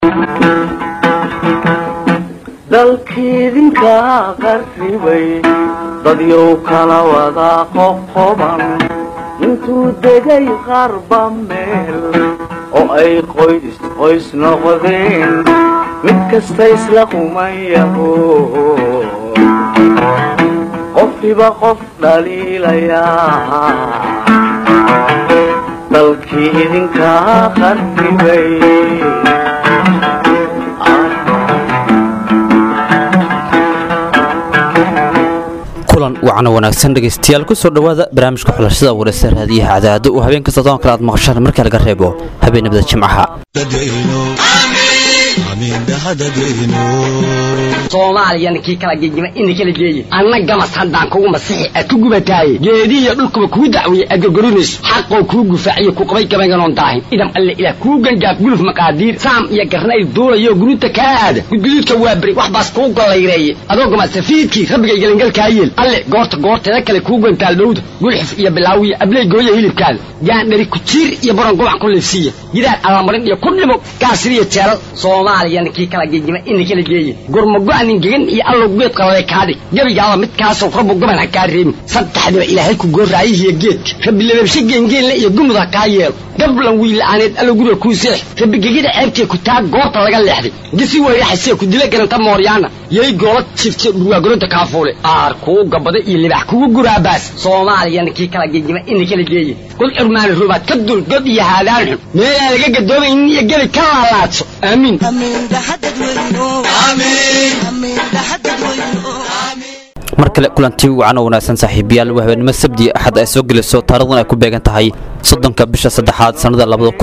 dalkiidinka qarribay dadyow kala wada qoqoban intuu degay qarba meel oo ay qoys noqdeen mid kasta isla qumayaho qofkiiba qof dhaliilayaa dalkii idinka qarribay kulan wacna wanaagsan dhegeystayaal ku soo dhawaada barnaamijka xulashada waraysa raadiyaha cadaado oo habeenka soddon kale aad maqashaan marka laga reebo habeenimada jimcaha Soomaaliyan kii kala geeyay in kala geeyay annaga masaxan kugu masixi aad ku gubatay geediyo dhulkuba ku dacwiyay aad gorgorinays xaqo ku gufaaciyo ku qabay gabaygan daahin idam alle ila ku gangaaf guluf maqaadiir saam iyo garnay duulayo gurunta kaada gudgududka waa bari wax baas ku golayreeyay adoo gama safiidkii rabbiga galangal kaayeen alle goorta kale ku gantaal dhowd gulxif iyo bilaawiye ablay gooyo hilibkaada yaan dhari ku jiir iyo baran go'an ku leefsiya gidaan alamarin iyo ku dhimo kaasriye jeelal Soomaaliyan kii kala geeyay in kala geeyay gurmago anin gegan iyo allo geed qalay kaadi gabiga mid kaas oo rabbo gaban ka reem saddexda ilaahay ku gooraayihiya geedka rabbi leebshi geengeen iyo gumada ka yeel gablan wiil aaneed allo guriga ku seex rabbi gegida ceebtay ku taag goorta laga leexday gisi way xasee ku dila garanta mooryaana yey goolad jirtay dhuwa garonta kaafoole aar ku gabada iyo libax ku guraabaas Soomaaliyan kii kala geeyay in kala geeyay kul irmaan rubaad ka dul god iyo haadaan meel laga gadoobay in iyo gabi ka laalaadso aamin mar kale kulantii wacna wanaagsan saaxiibayaal habeenimo sabti axad ay soo geliso taariikhdan ay ku beegan tahay 30 bisha saddexaad sanada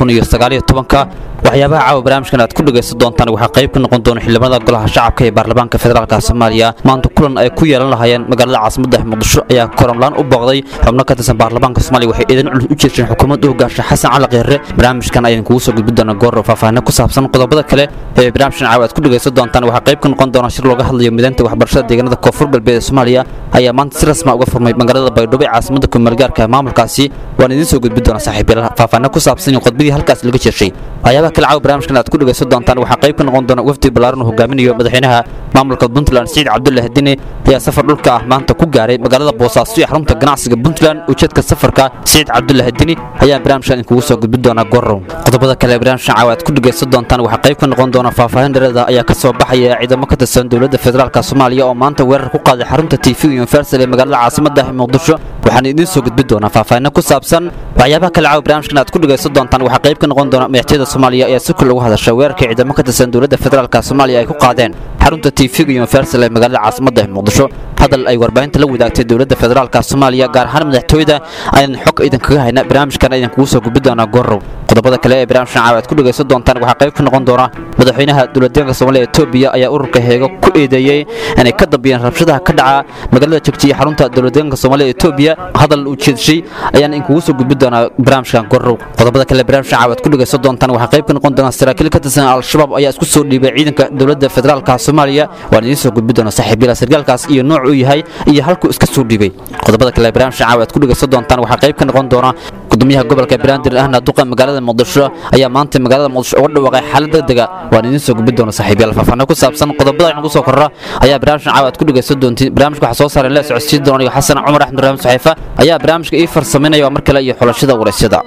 2019 waxyaabaha caawa barnaamijkan aad ku dhageysan doontaan waxa qayb ka noqon doona xildhibaanada golaha shacabka ee baarlamaanka federaalka Soomaaliya maanta kulan ay ku yeelan lahaayeen magaalada caasimadda Muqdisho ayaa koranlaan u booqday xubno ka tirsan baarlamaanka Soomaaliya waxay idin u jeesteen xukuumadda hoggaasha Xasan Cali Kheyre barnaamijkan ayaan kugu soo gudbin doonaa goor faahfaahin ku saabsan qodobada kale ee barnaamijkan caawa aad ku dhageysan doontaan waxa qayb ka noqon doona shir looga hadlayo mideynta waxbarashada deegaanada koonfur galbeed Soomaaliya ayaa maanta si rasmi ah uga furmay magaalada Baydhabo ee caasimadda ku-meelgaarka maamulkaasi waan idin soo gudbin doonaa saaxiibayaal faahfaahin ku saabsan qodobadii halkaas laga jeeshay ayaaba kale caawa barnaamijkan aad ku dhageysan doontaan waxa qayb ka noqon doona wafdi balaaran oo hogaaminayo madaxweynaha maamulka Puntland Said Cabdullaahi Dini ayaa safar dhulka ah maanta ku gaaray magaalada Boosaaso ee xarunta ganacsiga Puntland ujeedka safarka Said Cabdullaahi Dini ayaa barnaamijkan kugu soo gudbin doona goorow qodobada kale barnaamijkan caawa aad ku dhageysan doontaan waxa qayb ka noqon doona faahfaahin dheeraad ah ayaa ka soo baxaya ciidamo ka tirsan dawladda federaalka Soomaaliya oo maanta weerar ku qaaday xarunta TV Universal ee magaalada caasimadda Muqdisho waxaan idin soo gudbin doonaa faahfaahin ku saabsan waxyaabaha kale caawa barnaamijkan aad ku dhageysan doontaan waxa qayb ka noqon doona madaxtooyada Soomaaliya ayaa si kul ugu hadashay weerarka ciidamo ka tirsan dawladda federaalka Soomaaliya ay ku qaadeen xarunta TV Universal ee magaalada caasimadda Muqdisho hadal ay warbaahinta la wadaagtay dawladda federaalka Soomaaliya gaar ahaan madaxtooyada ayaan xog idin kaga hayna barnaamijkan ayaan kugu soo gudbin doonaa goorow qodobada kale ee barnaamijkan caawa aad ku dhageysan doontaan waxa qayb ka noqon doona madaxweynaha dawladda Soomaaliya Itoobiya ayaa ururka heego ku eedeeyay inay ka dambeeyaan rabshadaha ka dhaca magaalada Jigjiga xarunta dawladda Soomaaliya Itoobiya hadal uu jeedshay ayaan in kugu soo gudbin doonaa barnaamijkan goorow qodobada kale barnaamijkan caawa aad ku dhageysan doontaan waxa qayb ka noqon doona saraakiil ka tirsan al-shabaab ayaa isku soo dhiibay ciidanka dawladda federaalka Soomaaliya waan idin soo gudbin doonaa saaxiibayaal sargaalkaas iyo nooc uu yahay iyo halku iska soo dhiibay qodobada kale barnaamijkan caawa aad ku dhageysan doontaan waxa qayb ka noqon doona gudoomiyaha gobolka Banaadir ahna duqa magaalada Muqdisho ayaa maanta magaalada Muqdisho uga dhawaaqay xaalad degdeg ah waan idin soo gudbin doonaa saaxiibayaal faahfaahin ku saabsan qodobada aan ugu soo korra ayaa barnaamijkan caawa aad ku dhageysan doontiin barnaamijka waxa soo saaray la socodsiin doona Xasan Cumar Axmed Raam Saxiifa ayaa barnaamijka ii farsameynaya mar kale iyo xulashada waraysiga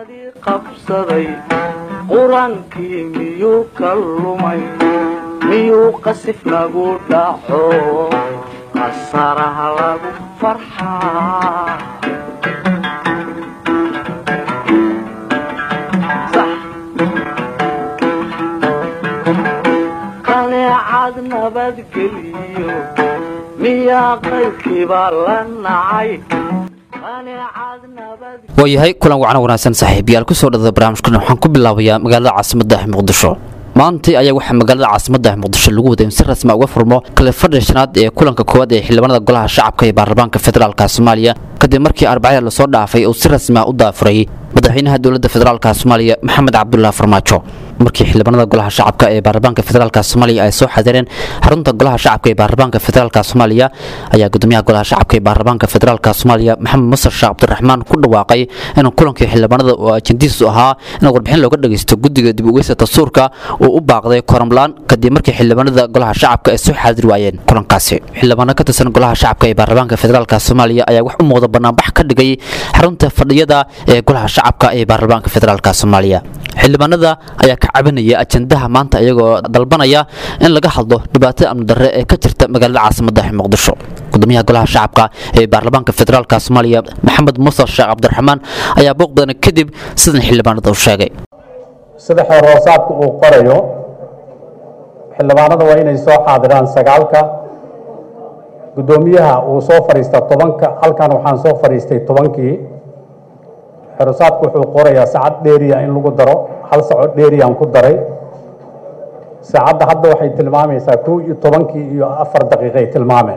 qabsaday qurankii miyuu kalumay miyuu qasif lagu dhaco qasaraha lagu farxaa qaneecad nabadgeliyo miyaa qaybkiiba la nacay waayahay kulan wacna wanaagsan saaxiibayaal ku soo dhawada barnaamijkan waxaan ku bilaabayaa magaalada caasimadda Muqdisho maanta ayaa waxa magaalada caasimadda Muqdisho lagu waday si rasmi ah uga furmo kala fadhishanaad ee kulanka koowaad ee xildhibaanada golaha shacabka ee baarlamaanka federaalka Soomaaliya kadib markii Arbacada la soo dhaafay oo si rasmi ah u daafuray madaxweynaha dawladda federaalka Soomaaliya Maxamed Cabdullaahi Farmaajo markii xildhibaanada golaha shacabka ee baarlamaanka federaalka Soomaaliya ay soo xadireen xarunta golaha shacabka ee baarlamaanka federaalka Soomaaliya ayaa gudoomiyaha golaha shacabka ee baarlamaanka federaalka Soomaaliya Maxamed Muuse Sheekh Cabdiraxmaan ku dhawaaqay in kulankii xildhibaanada oo ajendiisu ahaa in warbixin looga dhageysto guddiga dib u eegista dastuurka oo u baaqday koram laan kadib markii xildhibaanada golaha shacabka ay soo xadir waayeen kulankaasi xildhibaano ka tirsan golaha shacabka ee baarlamaanka federaalka Soomaaliya ayaa wax u muuqda banaanbax ka dhigay xarunta fadhiyada ee golaha shacabka ee baarlamaanka federaalka Soomaaliya xildhibaanada ayaa ka cabanaya ajendaha maanta iyagoo dalbanaya in laga hadlo dhibaatada amni darre ee ka jirta magaalada caasimadda Muqdisho gudoomiyaha golaha shacabka ee baarlamaanka federaalka Soomaaliya Maxamed Muuse Sheekh Cabdiraxmaan ayaa booq badan kadib sidan xildhibaanada u sheegay sida xoroosaadku uu qorayo xildhibaanada waa inay soo xaadiraan 9ka gudoomiyaha uu soo fariista 10ka halkan waxaan soo fariistay 10kii xoroosaadku wuxuu qorayaa saacad dheeriya in lagu daro hal saac dheeriyaan ku daray saacadda hadda waxay tilmaamaysaa 11kii iyo 4 daqiiqay tilmaamay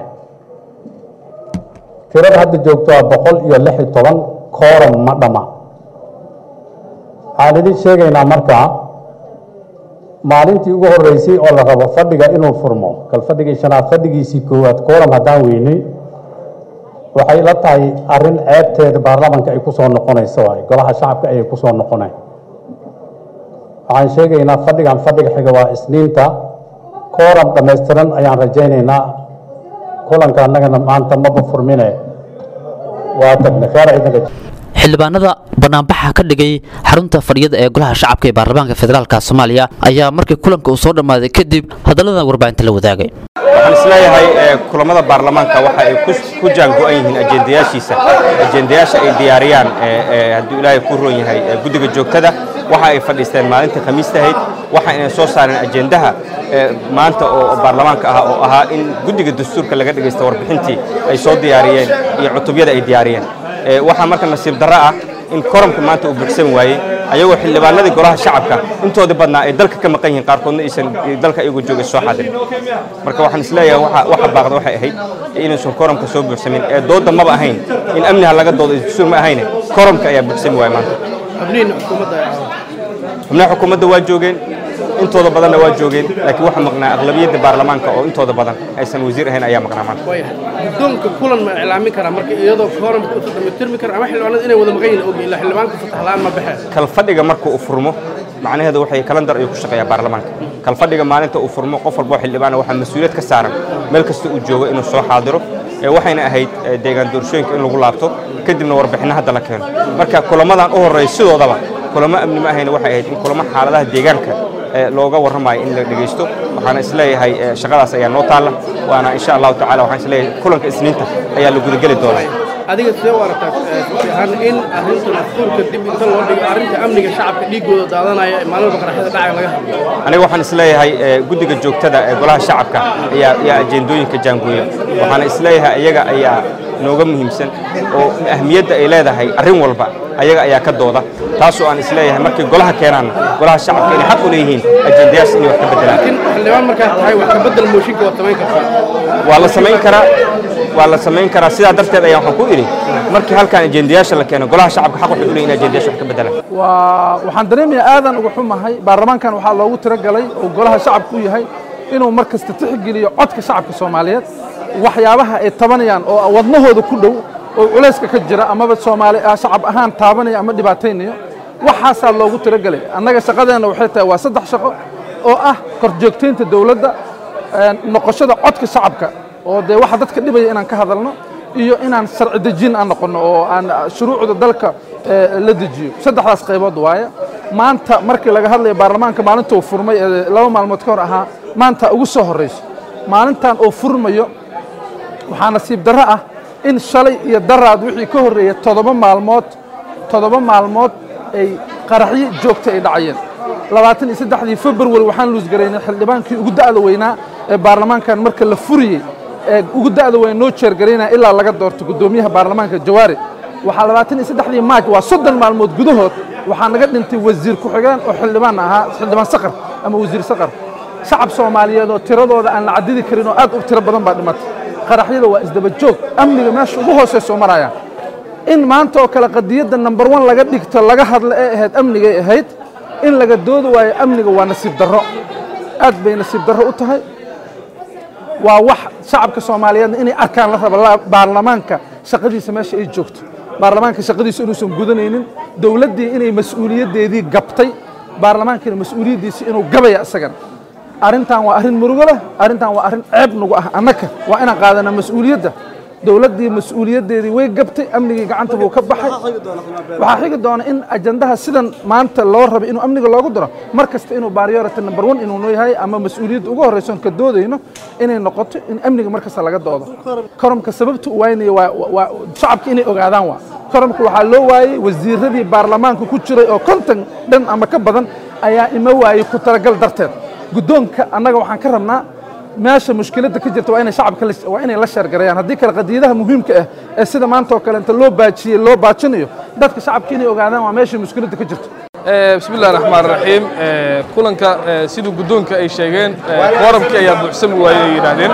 tirada hadda joogto waa 116 kooram ma dhama waxaan idin sheegaynaa markaa maalintii ugu horeysay oo la rabo fadhiga inuu furmo kal fadhigii shanaad fadhigiisii koowaad kooram haddaan weynay waxay la tahay arrin ceebteeda baarlamaanka ay ku soo noqonayso waay golaha shacabka ayay ku soo noqonay waxaan sheegaynaa fadhigan fadhiga xiga waa isniinta kooram dhammaystiran ayaan rajaynaynaa kulanka annagana maanta maba furmine waa tagnay kheer idinka xildhibaanada banaanbaxa ka dhigay xarunta fadhiyada ee golaha shacabka ee baarlamaanka federaalka Soomaaliya ayaa markii kulanka uu soo dhamaaday kadib hadalada warbaahinta la wadaagay waxaan isleeyahay kulamada baarlamaanka waxa ay ku jaango'an yihiin ajendayaasha ay diyaariyaan haddii ilaahay ku roon yahay guddiga joogtada waxa ay fadhiisteen maalintii khamiista ahayd waxa ay soo saareen ajendaha maanta oo baarlamaanka ah oo ahaa in guddiga dastuurka laga dhageysto warbixintii ay soo diyaariyeen iyo cutubyada ay diyaariyeen waxaa marka nasiib darro ah in koramka maanta uu buuxsan waayey ayagoo xildhibaanadii golaha shacabka intooda badnaa ay dalka ka maqan yihiin qaarkoodna aysan dalka iyagu joogay soo xadirin marka waxaan isleeyahay waxa baaqda waxay ahayd inaysan koramka soo buuxsamin ee doodda maba ahayn in amniha laga doodo dastuur ma ahayne koramka ayaa buuxsami waayey maanta xubnaha xukuumadda waa joogeen intooda badanna waa joogeen laakiin waxa maqnaa aqlabiyadda baarlamaanka oo intooda badan aysan wasiir ahayn ayaa maqnaa maanta guddoonka kulan ma iclaamin karaa marka iyadoo kooramka u dhammaystirmi kara ama xildhibaanada inay wada maqan yihiin og ilaa xildhibaanka fasax la'aan ma baxeen kal fadhiga marka uu furmo macnaheedu waxay kalendar ay ku shaqeeyaa baarlamaanka kal fadhiga maalinta uu furmo qof walba xildhibaana waxaa mas'uuliyad ka saaran meel kasta uu joogo inuu soo xaadiro waxayna ahayd deegaan doorashooyinka in lagu laabto kadibna warbixino hadda la keeno marka kulamadan u horeeya sidoodaba kulamo amni ma ahayna waxay ahayd in kulamo xaaladaha deegaanka looga warramayo in la dhageysto waxaana isleeyahay shaqadaas ayaa noo taalla waana insha allahu tacaala waxaan isleeyahay kulanka isniinta ayaa la gudageli doonaa adiga sidee u aragtaa fiican in arrinta dastuurka dib inta loo dhigo arrinta amniga shacabka dhiigooda daadanaya maalmaha qaraxyada dhaca laga hadlo aniga waxaan isleeyahay guddiga joogtada ee golaha shacabka ayaa ajendooyinka jaangooya waxaana isleeyahay iyaga ayaa nooga muhiimsan oo ahmiyadda ay leedahay arrin walba ayaga ayaa ka dooda taasoo aan isleeyahay markii golaha keenaana golaha shacabka inay xaq u leeyihiin ajendayaas inay wax ka bedelaan laakiin xildhibaan markaa tahay wax ka bedel mooshinka waad samayn kartaa waa la samayn karaa sidaa darteed ayaan waxaan ku idhi markii halkan ajendayaasha la keeno golaha shacabka xaq waxay u leeyihin ajendayaasha wax ka bedelaan waxaan dareemayaa aadan uga xumahay baarlamaankan waxaa loogu tiragalay oo golaha shacabka u yahay inuu mar kasta tixgeliyo codka shacabka Soomaaliyeed waxyaabaha ay tabanayaan oo wadnahooda ku dhow oo culayska ka jira amaba Soomaali shacab ahaan taabanaya ama dhibaataynayo waxaasaa loogu tiragalay annaga shaqadeena waxay tahay waa 3 shaqo oo ah korjoogteynta dawladda noqoshada codka shacabka oo de waxa dadka dhibaya inaan ka hadalno iyo inaan sharci dejin aan noqono oo aan shuruucda dalka la dejiyo saddexdaas qaybood waaye maanta markii laga hadlayo baarlamaanka maalinta uu furmay 2 maalmood ka hor ahaa maanta ugu soo horeyso maalintan uu furmayo waxaa nasiib darro ah in shalay iyo daraad wixii ka horreeyay 7 maalmood ay qaraxyo joogta ay dhacayeen 23 February waxaan luus gareynay xildhibaankii ugu da'da weynaa ee baarlamaankan marka la furiyay ugu da'da weyn noo jeer gareynaa ilaa laga doorto gudoomiyaha baarlamaanka Jawaari waxaa 23 Maaj waa 30 maalmood gudahood waxaa naga dhintay wasiir ku xigeen oo xildhibaan ahaa xildhibaan Saqar ama wasiir Saqar shacab Soomaaliyeed oo tiradooda aan la cadidi karin oo aad u tiro badan baa dhimatay qaraxyada waa isdaba joog amniga meesha ugu hooseeyo maraya in maanta oo kala qadiyada number 1 laga dhigto laga hadlo ee ahayd amniga ahayd in laga doodi waayo amniga waa nasiib darro aad bay nasiib darro u tahay waa wax shacabka Soomaaliyeed inay arkaan la rabo baarlamaanka shaqadiisa meesha ay joogto baarlamaanka shaqadiisa inuusan gudanaynin dawladdii inay mas'uuliyadeedii gabtay baarlamaankana mas'uuliyadiisa inuu gabaya isagana arrintan waa arrin murugo leh arrintan waa arrin ceeb nagu ah annaka waa inaan qaadana mas'uuliyadda dawladdii mas'uuliyadeedii way gabtay amnigii gacanta buu ka baxay waxaa xigi doona in ajandaha sidan maanta loo rabo inuu amniga loogu daro mar kasta inuu priority number 1 inuu noo yahay ama mas'uuliyadda ugu horeyso ka doodayno inay noqoto in amniga mar kasta laga doodo koramka sababtu waynay waa shacabka inay ogaadaan waa koramka waxaa loo waayay wasiiradii baarlamaanka ku jiray oo konton dhan ama ka badan ayaa ima waayay ku talagal darteed guddoonka annaga waxaan ka rabnaa meesha mushkiladda ka jirta waa inay shacabka waa inay la sheergareeyaan haddii kale qadiidaha muhiimka ah ee sida maanta oo kale inta loo baajinayo dadka shacabka inay ogaadaan waa meesha mushkiladda ka jirta bismillahi raxmaani raxiim kulanka siduu guddoonka ay sheegeen quorumkii ayaa buuxsami waayey ay yidhaahdeen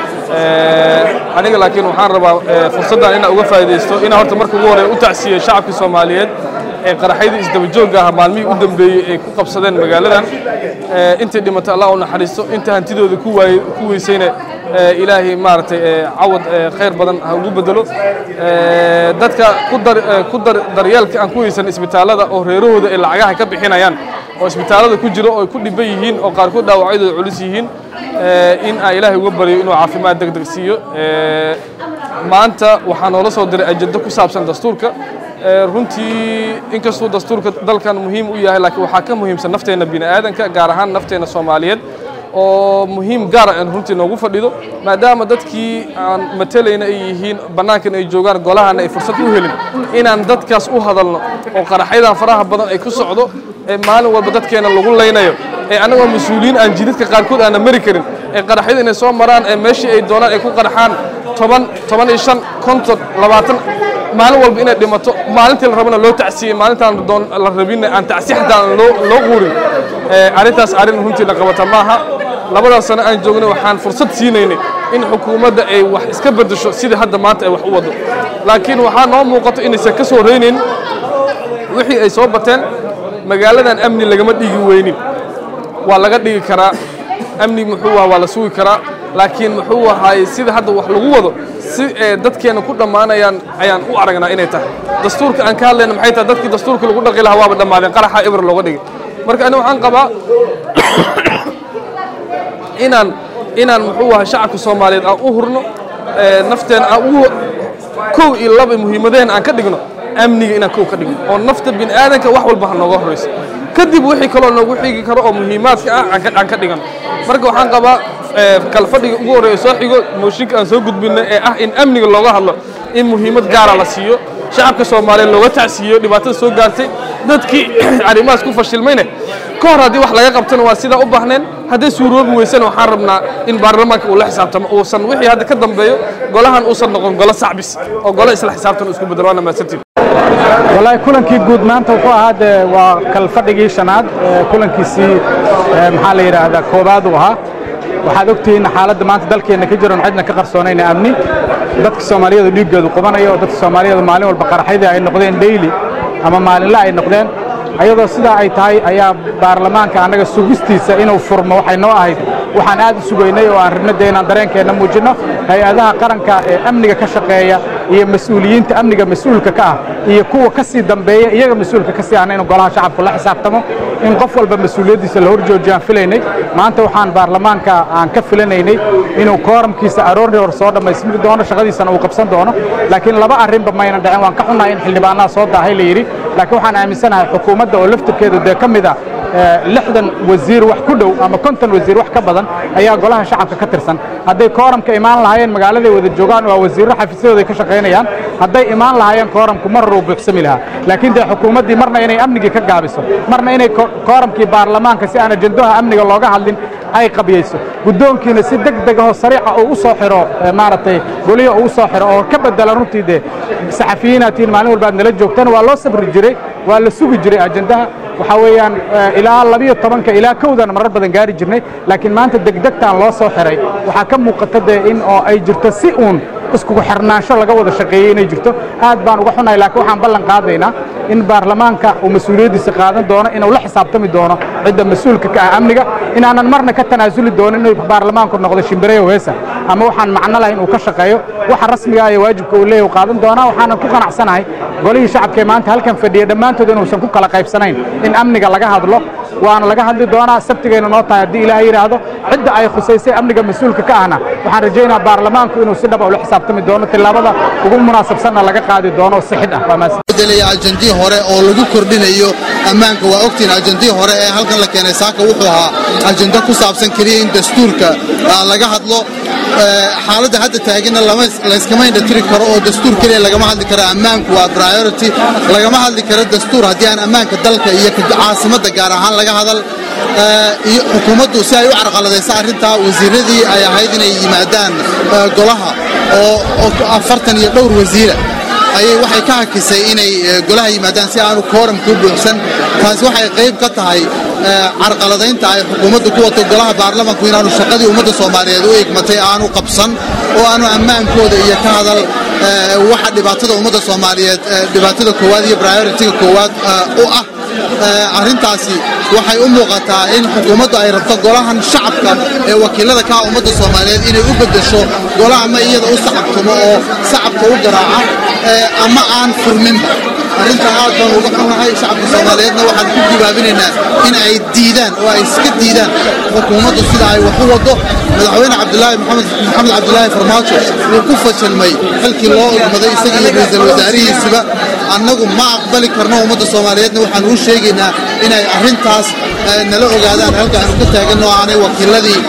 aniga laakiin waxaan rabaa fursaddan inaan uga faa'iidaysto inaan horta marka ugu horreeya u tacsiiyo shacabka Soomaaliyeed ee qaraxyadii isdabajooga ah maalmihii u dambeeyey ay ku qabsadeen magaaladan intii dhimatay Allah u naxariisto inta hantidooda ku weysayna ilaahay maartay cawad khayr badan ha ugu bedelo dadka ku daryeelka aan ku weysan isbitaalada oo reerahooda ay lacagaha ka bixinayaan oo isbitaalada ku jiro oo ku dhiban yihiin oo qaar ku dhaawacyadooda culus yihiin in ay ilaahay uga bariyo inuu caafimaad degdeg siiyo maanta waxaan noola soo diray ajando ku saabsan dastuurka runtii inkastoo dastuurka dalkan muhiim u yahay laakiin waxaa ka muhiimsan nafteena bini'aadanka gaar ahaan nafteena Soomaaliyeed oo muhiim gaar ah in runtii noogu fadhido maadaama dadkii aan matalayna ay yihiin banaankan ay joogaan golahana ay fursad u helin inaan dadkaas u hadalno oo qaraxyada faraha badan ay ku socdo ee maalin walba dadkeena lagu leynayo ee anagoo mas'uuliyiin aan jidadka qaarkood aan mari karin ee qaraxyada inay soo maraan ee meeshii ay doonaan ay ku qaraxaan 10 15 konton 20 maalin walba inay dhimato maalintii la rabana loo tacsiiyay maalintaan la rabin aan tacsiix xataa loo quurin arintaas arin runtii la qabata maaha labada sano aan joogno waxaan fursad siinaynay in xukuumadda ay wax iska bedesho sida hadda maanta ay wax u wado laakiin waxaa noo muuqato inaysan ka soo reeynin wixii ay soo bateen magaaladan amni lagama dhigi weynin waa laga dhigi karaa amni muxuu waa la sugi karaa laakiin muxuu ahaay sida hadda wax lagu wado si dadkeena ku dhamaanayaan ayaan u aragnaa inay tahay dastuurka aan ka hadlayna maxay tahay dadkii dastuurka lagu dhaqi lahaa waaba dhamaadeen qaraxa ibr looga dhigay marka aniga waxaan qabaa inaan muxuu ahaa shacabka Soomaaliyeed aan u hurno nafteen aan u kow iyo laba muhiimadeen aan ka dhigno amniga inaan kow ka dhigno oo nafta bini'aadanka wax walba nooga horeyso kadib wixii kale noogu xigi karo oo muhiimaadka ah aan ka dhigno marka waxaan qabaa kala fadhiga ugu horeeyo soo xigo mooshinka aan soo gudbinay ee ah in amniga looga hadlo in muhiimad gaar ah la siiyo shacabka Soomaaliyeed looga tacsiiyo dhibaatada soo gaartay dadkii arrimahaas ku fashilmayna ka hor haddii wax laga qabtana waa sida u baahneen haddii suuroobi weysana waxaan rabnaa in baarlamaanka uu la xisaabtamo uusan wixii hadda ka dambeeyo golahan uusan noqon golo sacbis oo golo isla xisaabtan isku bedelaana maasantiin والله كلن كي جود ما أنت وقع هذا وكالفرق شناد كلن كيسي محل يرى هذا كوباد وها وحدوكتي إن حالة ما أنت ذلك إنك يجرون عندنا كقرصونين أمني ذات الصومالية ذو يوجد وقبنا يو ذات الصومالية ذو مالين والبقرة حيدة أي نقدين ديلي أما مالين لا أي نقدين أيضا سدا أي تاي أي برلمان كأنك سوغستيسا إنه فرما وحي نوعه waxaan aad isugu weynay oo aan rabnadeena dareenkeena muujino hay'adaha qaranka ee amniga ka shaqeeya iyo mas'uuliyiinta amniga mas'uulka ka ah iyo kuwa ka sii dambeeya iyaga mas'uulka ka sii aan in golaha shacabku la xisaabtamo in qof walba mas'uuliyadiisa la horjoojiyaan filaynay maanta waxaan baarlamaanka aan ka filanaynay inuu kooramkiisa aroorri hor soo dhamaystir doono shaqadiisana uu qabsan doono laakiin laba arrinba mayna dhacin waan ka xunahay in xildhibaanaha soo daahay la yiri laakiin waxaan aaminsanahay xukuumadda oo laftirkeedu kamid ah 60 wasiir wax ku dhow ama 50 wasiir wax ka badan ayaa golaha shacabka ka tirsan haday kooramka imaan lahaayeen magaalada wada joogaan waa wasiirro xafiisyadooda ka shaqeynayaan haday imaan lahaayeen kooramku mar ruu buuxsami lahaa laakiin de xukuumaddii marna inay amniga ka gaabiso marna inay kooramkii baarlamaanka si aan ajandaha amniga looga hadlin ay qabiyeyso guddoonkiina si degdeg ah oo sariica oo u soo xiro maartay goliyo oo u soo xiro oo ka bedela runtii de saxafiyiinaatiin maalin walba nala joogtaan waa loo sabri jiray waa la sugi jiray ajandaha waxa weeyaan ilaa 12 ilaa 1 marar badan gaari jirnay laakiin maanta degdegtaan loo soo xiray waxa ka muuqata in oo ay jirto si uun iskugu xirnaansho laga wada shaqeeyey inay jirto aad baan uga xunahay laakiin waxaan ballan qaadaynaa in baarlamaanka uu mas-uuliyaddiisa qaadan doono inuu la xisaabtami doono cidda mas-uulka ka ah amniga inaanan marna ka tanaasuli doonin inuu baarlamaanku noqdo shimbireyo heesa ama waxaan macno lahayn uu ka shaqeeyo waxa rasmiga ah ee waajibka uu leeyahay qaadan doonaa waxaanan ku qanacsanahay golihii shacabka ee maanta halkan fadhiya dhammaantood inuusan ku kala qaybsanayn in amniga laga hadlo waana laga hadli doonaa sabtigayna noo tahay haddii ilaahay yidhaahdo cidda ay khusaysay amniga mas-uulka ka ahna waxaan rajaynayaa baarlamaanku inuu si dhab ula xisaabtami doono tillaabada ugu munaasabsanna laga qaadi doono sixid ah ajandii hore oo lagu kordhinayo ammaanka waa ogtiin ajandii hore ee halkan la keenay saaka wuxuu ahaa ajando ku saabsan keliya in dastuurka laga hadlo xaaladda hadda taagina layskama indhatiri karo oo dastuur keliya lagama hadli karo ammaanku waa priority lagama hadli karo dastuur haddii aan ammaanka dalka iyo caasimadda gaar ahaan laga hadal iyo xukuumaddu si ay u carqaladaysa arrintaa wasiiradii ay ahayd inay yimaadaan golaha oo 40 iyo dhowr wasiira ayay waxay ka hakisay inay golaha yimaadaan si aanu kooramku buuxsan taasi waxay qayb ka tahay carqaladaynta ay xukuumaddu ku wato golaha baarlamaanku inaanu shaqadii ummadda Soomaaliyeed u igmatay aanu qabsan oo aanu ammaankooda iyo ka hadal waxa dhibaatada ummadda Soomaaliyeed dhibaatada koowaad iyo priority-ga koowaad u ah arrintaasi waxay u muuqataa in xukuumaddu ay rabto golahan shacabka ee wakiilada ka ummadda Soomaaliyeed inay u bedesho golaha ma iyada u sacabtumo oo sacabka u garaaca ama aan furminba arrinta aad baan uga xunahay shacabka Soomaaliyeedna waxaan ku dibaabinaynaa in ay diidaan oo ay iska diidaan xukuumaddu sida ay wax u wado madaxweyne maxamed cabdilaahi farmaajo uu ku fashilmay xilkii loo igmaday isaga iyo ra'iisul wasaarihiisuba annagu ma aqbali karno ummadda Soomaaliyeedna waxaan u sheegaynaa inay arrintaas nala ogaadaan halka aan ka taagano aanay wakiiladii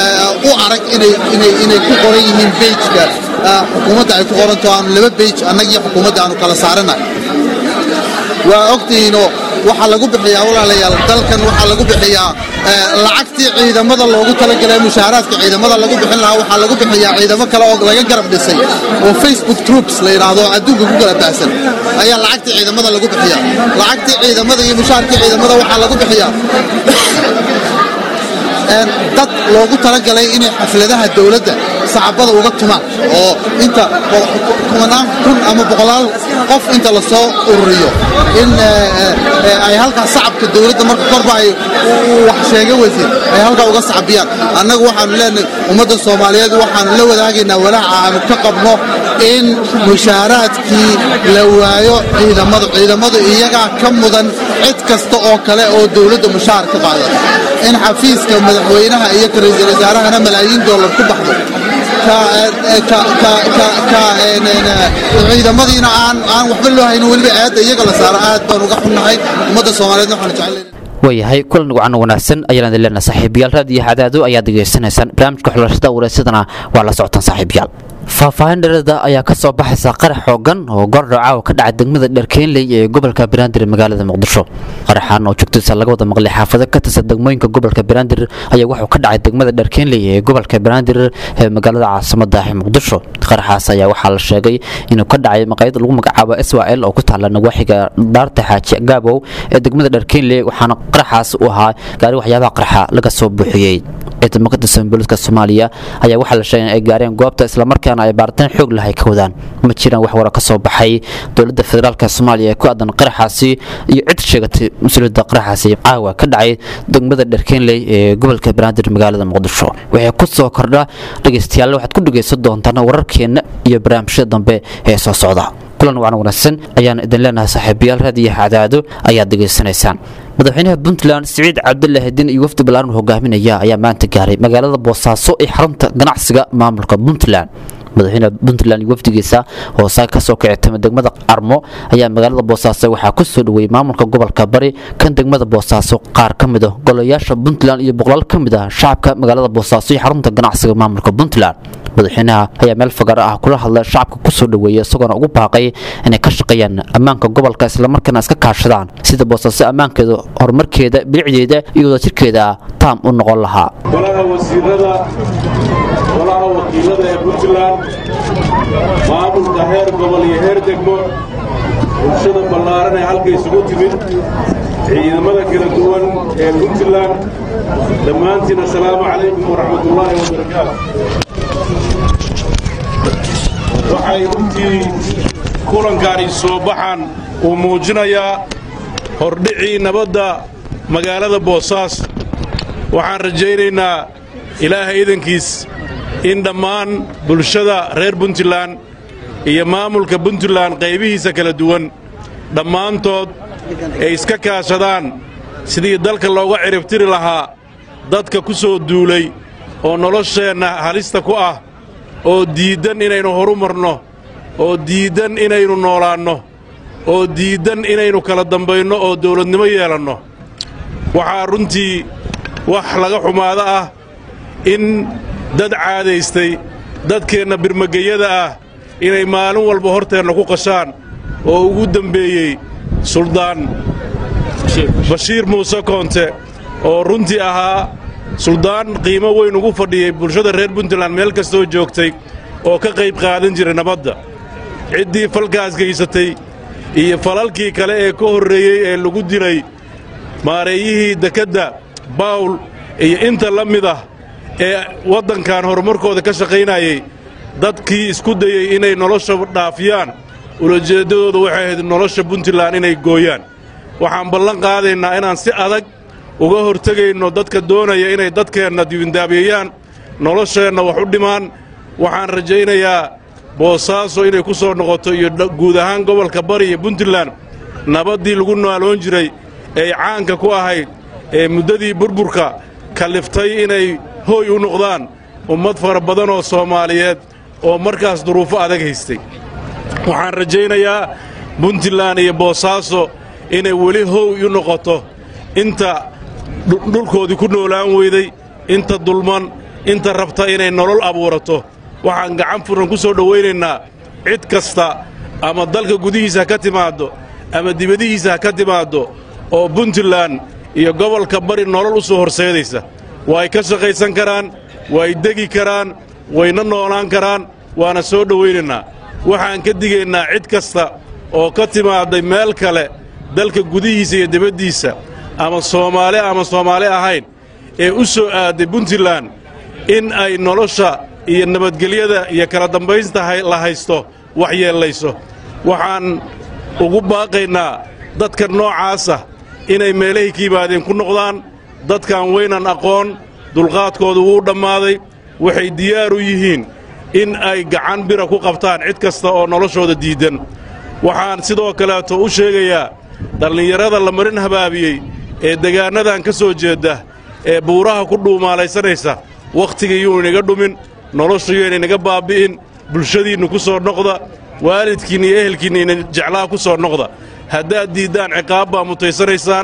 u arag inay ku qoran yihiin page-ka xukuumadda ay ku qoranto aan laba page annaga xukuumadda aanu kala saaranahay waa ogtiinoo waxaa lagu bixiyaa walaalayaal dalkan waxaa lagu bixiyaa lacagtii ciidamada loogu talagalay mushaaraadka ciidamada lagu bixin lahaa waxaa lagu bixiyaa ciidamo kale oo laga garab dhisay oo Facebook troops la yiraahdo adduunka ku kala baahsan ayaa lacagtii ciidamada lagu bixiyaa lacagtii ciidamada iyo mushaarkii ciidamada waxaa lagu bixiyaa dad loogu talagalay inay xafladaha dawladda saxaabada uga tumaan oo inta kun ama boqolaal qof inta la soo ururiyo in ay halkaas shacabka dawladda marka korba ay wax sheega wasiir ay halka uga sacbiyaan annagu waxaanu leenahay ummadda Soomaaliyeed waxaanu la wadaagaynaa walaaca aanu ka qabno in mushaaraadkii la waayo ciidamadu iyaga ka mudan cid kasta oo kale oo dawladda mushaar ka qaadata in xafiiska madaxweynaha iyo ra'iisul wasaarahana malaayiin dollar ku baxdo ciidamadiina aan waxba loo haynin weliba aada iyaga la saaro aad baan uga xunnahay ummadda Soomaaliyeed waxaan jecelahay wayahay kulan wacan wanaagsan ayaan idin leenahay saaxiibayaal raadiyo hadaado ayaa dhageysanaysaan barnaamijka xulashada wareysadana waa la socotaan saaxiibayaal faahfaahin dheeraada ayaa ka soo baxaysa qarax xoogan oo gordhacaaw ka dhacay degmada Dharkeenley ee gobolka Banaadir magaalada Muqdisho qaraxan oo joogtiisa laga wada maqlay xaafado ka tirsan degmooyinka gobolka Banaadir ayaa wuxuu ka dhacay degmada Dharkeenley ee gobolka Banaadir ee magaalada caasimadda ah Muqdisho qaraxaas ayaa waxaa la sheegay inuu ka dhacay maqaayad lagu magacaabo SYL oo ku taala nawaaxiga daarta Xaaji Gaabow ee degmada Dharkeenley waxaana qaraxaas u ahaa gaari waxyaabaha qaraxa laga soo buuxiyay ciidamada ka tirsan booliska Soomaaliya ayaa waxaa la sheegay in ay gaareen goobta isla markaana ay baartaan xoog lahay ka wadaan ma jiraan wax wara ka soo baxay dawladda federaalka Soomaaliya ee ku aadan qaraxaasi iyo cid sheegatay mas'uuliyadda qaraxaasi caawa ka dhacay degmada Dharkeenley ee gobolka Banaadir magaalada Muqdisho waxay ku soo kordha dhageystayaal waxaad ku dhageysan doontaan wararkeena iyo barnaamijyada dambe ee soo socda kulan wacan wanaagsan ayaan idin leenahay saaxiibayaal raadiyo hadaado ayaad dhageysanaysaan madaxweynaha Puntland Saciid Cabdullaahi Diin iyo wafdi balaaran hogaaminaya ayaa maanta gaaray magaalada Boosaaso ee xarunta ganacsiga maamulka Puntland madaxweynaha Puntland iyo wafdigiisa oo ka soo kicitay degmada Armo ayaa magaalada Boosaaso waxaa ku soo dhaweeyay maamulka gobolka Bari kan degmada Boosaaso qaar ka mid ah golayaasha Puntland iyo boqolaal ka mid ah shacabka magaalada Boosaaso ee xarunta ganacsiga maamulka Puntland madaxweynaha ayaa meel fagaar ah kula hadlay shacabka ku soo dhaweeyay isagoo ugu baaqay inay ka shaqeeyaan ammaanka gobolka isla markaana iska kaashadaan sida Boosaaso ammaankeeda horumarkeeda bilicdeeda iyo wadajirkeeda taam u noqon lahaa golaha wasiirada golaha wakiilada ee Puntland maamulka heer gobol iyo heer degmo bulshada ballaaran ee halka isugu timid ciidamada kala duwan ee Puntland dhammaantiin assalaamu calaykum waraxmatullaahi wabarakaatuh waxay runtii kulankani soo baxan uu muujinayaa hordhicii nabadda magaalada Boosaaso waxaan rajaynaynaa ilaahay idankiis in dhammaan bulshada reer Puntland iyo maamulka Puntland qaybihiisa kala duwan dhammaantood ay iska kaashadaan sidii dalka looga ciribtiri lahaa dadka ku soo duulay oo nolosheenna halista ku ah oo diidan inaynu horumarno oo diidan inaynu noolaanno oo diidan inaynu kala dambayno oo dawladnimo yeelanno waxaa runtii wax laga xumaada ah in dad caadaystay dadkeenna birmageyada ah inay maalin walba horteenna ku qashaan oo ugu dambeeyey suldaan bashiir muuse koonte oo runtii ahaa suldaan qiimo weyn ugu fadhiyey bulshada reer Puntland meel kastoo joogtay oo ka qayb qaadan jiray nabadda ciddii falkaas geysatay iyo falalkii kale ee ka horreeyey ee lagu dilay maareeyihii dekedda bawl iyo inta la mid ah ee waddankan horumarkooda ka shaqaynayay dadkii isku dayey inay nolosha dhaafiyaan ulajeeddadooda waxay ahayd nolosha Puntland inay gooyaan waxaan ballan qaadaynaa inaan si adag uga hortegayno dadka doonaya inay dadkeenna dibindaabiyayaan nolosheenna wax u dhimaan waxaan rajaynayaa Boosaaso inay ku soo noqoto iyo guud ahaan gobolka Bari iyo Puntland nabaddii lagu nooloon jiray ee caanka ku ahayd ee muddadii burburka kaliftay inay hooy u noqdaan ummad fara badan oo Soomaaliyeed oo markaas duruufo adag haystay waxaan rajaynayaa Puntland iyo Boosaaso inay weli hooy u noqoto inta dhulkoodii ku noolaan weyday inta dulman inta rabta inay nolol abuurato waxaan gacan furan ku soo dhawaynaynaa cid kasta ama dalka gudihiisa ka timaado ama dibadihiisa ka timaado oo Puntland iyo gobolka Bari nolol u soo horseedaysa way ka shaqaysan karaan way degi karaan wayna noolaan karaan waana soo dhawaynaynaa waxaan ka digaynaa cid kasta oo ka timaaday meel kale dalka gudihiisa iyo dibadiisa ama Soomaali ahayn ee u soo aaday Puntland in ay nolosha iyo nabadgelyada iyo kala dambaynta la haysto wax yeelayso waxaan ugu baaqaynaa dadka noocaasa inay meelahay ka yimaadeen ku noqdaan dadkan weynan aqoon dulqaadkoodu wuu dhammaaday waxay diyaar u yihiin in ay gacan bira ku qabtaan cid kasta oo noloshooda diidan waxaan sidoo kaleeto u sheegayaa dhallinyarada la marin habaabiyey ee degaanadan ka soo jeeda ee buuraha ku dhuumaalaysanaysa wakhtigiyuu inaga dhumin noloshayuu inaga baabi'in bulshadiinnu ku soo noqda waalidkiinna iyo ehelkiinna ina jeclaha ku soo noqda haddaad diiddaan ciqaab baa mutaysanaysaan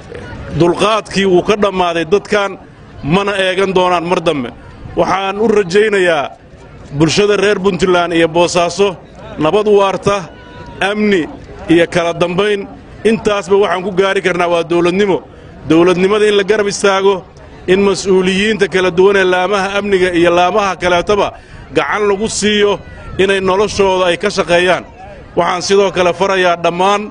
dulqaadkii wuu ka dhammaaday dadkan mana eegan doonaan mar dambe waxaan u rajaynayaa bulshada reer Puntland iyo Boosaaso nabad waarta amni iyo kala dambayn intaasba waxaan ku gaari karnaa waa dawladnimada in la garab istaago in mas'uuliyiinta kala duwan ee laamaha amniga iyo laamaha kaleetaba gacan lagu siiyo inay noloshooda ay ka shaqeeyaan waxaan sidoo kale farayaa dhammaan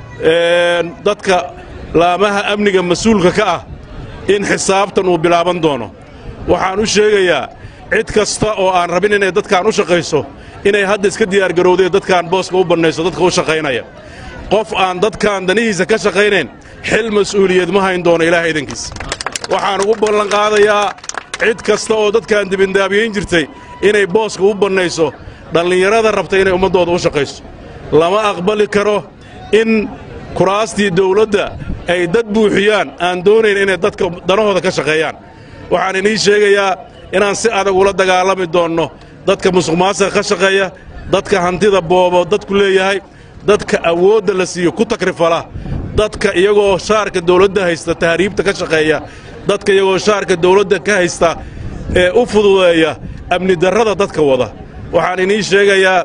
dadka laamaha amniga mas'uulka ka ah in xisaabtan uu bilaaban doono waxaan u sheegayaa cid kasta oo aan rabin inay dadkan u shaqayso inay hadda iska diyaargarowday dadkan booska u bannayso dadka u shaqaynaya qof aan dadkan danihiisa ka shaqaynayn xil mas'uuliyad ma hayn doono ilaahay idankiis waxaan ugu ballan qaadayaa cid kasta oo dadkan dibindaabiyeyn jirtay inay booska u bannayso dhallinyarada rabta inay ummaddooda u shaqayso lama aqbali karo in kuraastii dawladda ay dad buuxiyaan aan doonayn inay dadka danahooda ka shaqeeyaan waxaan inii sheegayaa inaan si adag ula dagaalami doonno dadka musuqmaasuqa ka shaqeeya dadka hantida boobo dadku leeyahay dadka awoodda la siiyo ku takrifala dadka iyagoo shaarka dawladda haysta tahriibta ka shaqeeya dadka iyagoo shaarka dawladda ka haysta ee u fududeeya amni darrada dadka wada waxaan inii sheegayaa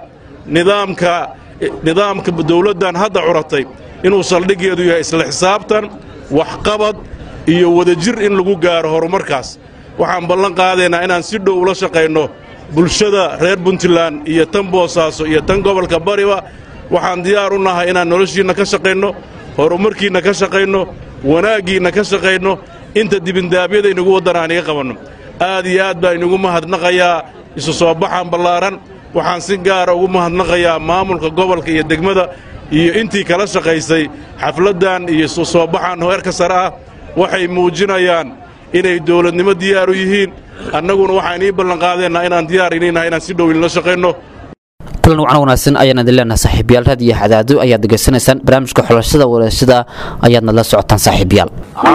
nidaamka dawladdan hadda curatay inuu saldhiggeedu yahay isla xisaabtan waxqabad iyo wadajir in lagu gaaro horumarkaas waxaan ballan qaadaynaa inaan si dhow ula shaqayno bulshada reer Puntland iyo tan Boosaaso iyo tan gobolka Bariba waxaan diyaar u nahay inaan noloshiinna ka shaqayno horumarkiinna ka shaqayno wanaaggiinna ka shaqayno inta dibindaabyada inagu waddan aan iga qabanno aad iyo aad baan inagu mahadnaqayaa isu soo baxaan ballaaran waxaan si gaara ugu mahadnaqayaa maamulka gobolka iyo degmada iyo intii kala shaqaysay xafladdan iyo soo baxan heerka sare ah waxay muujinayaan inay dawladnimo diyaar u yihiin annaguna waxaan ii ballanqaadeennaa inaan diyaar inaynahay inaan si dhow inla shaqayno kulan wacan wanaagsan ayaan idin leenahay saaxiibayaal raadiyo xadaado ayaad degeysanaysaan barnaamijka xulashada wareyshada ayaadna la socotaan saaxiibayaal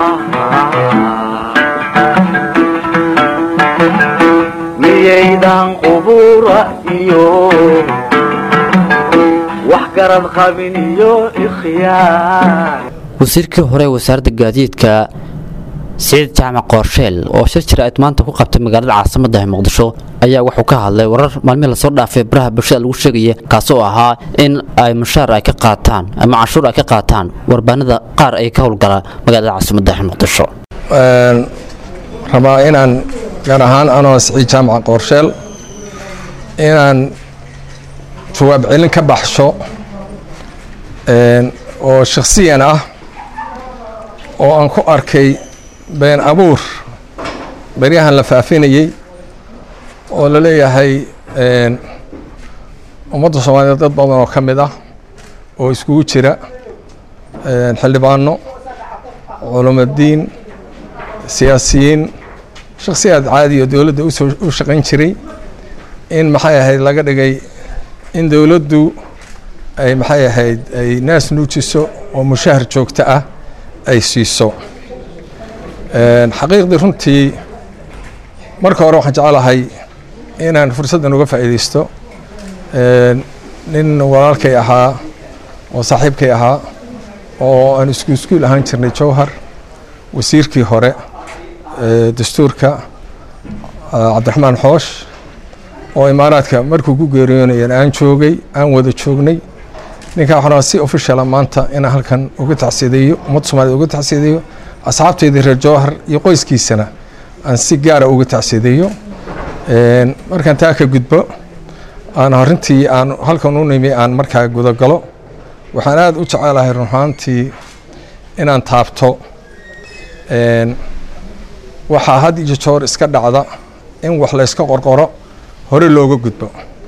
miyaydan qubura iyo wax garad qabin iyo ikhyaar wasiirkii hore wasaaradda gaadiidka سعيد جامع قورشيل oo shir jira ay maanta ku qabtay magaalada caasimadda Muqdisho ayaa wuxuu ka hadlay warar maalmin la soo dhaafay baraha bulshada lagu sheegay kaas oo ahaa in ay mushaar ay ka qaataan ama cashuur ay ka qaataan warbaanada qaar ay ka howlgala magaalada caasimadda Muqdisho rabaa inaan gaar ahaan anoo Siciid Jaamac Qoorsheil inaan jawaab celin ka baxsho oo shakhsiyan ah oo aan ku arkay been abuur baryahan la faafinayay oo la leeyahay ummadda Soomaaliyeed dad badan oo ka mid ah oo iskugu jira xildhibaano culummadiin siyaasiyiin shakhsiyaad caadi oo dawladda u shaqayn jiray in maxay ahayd laga dhigay in dawladdu ay maxay ahayd ay naas nuujiso oo mushaar joogto ah ay siiso xaqiiqdii runtii marka hore waxaan jecelahay inaan fursaddan uga faa'iidaysto nin walaalkay ahaa oo saaxiibkay ahaa oo aan iskuul ahaan jirnay Jowhar wasiirkii hore dastuurka Cabdiraxmaan Xoosh oo imaaraadka markuu ku geeriyoonayay aan joogay aan wada joognay ninka waxaan si official maanta in halkan uga tacsiideeyo ummadda Soomaaliyeed uga tacsiideeyo asxaabteedii reer Jowhar iyo qoyskiisana aan si gaar ah uga tacsiideeyo markaan taa ka gudbo aan horintii aan halkan u nimay aan markaa guda galo waxaan aad u jecelahay ruuxaantii inaan taabto waxa had iyo jeer iska dhacda in wax la iska qorqoro hore looga gudbo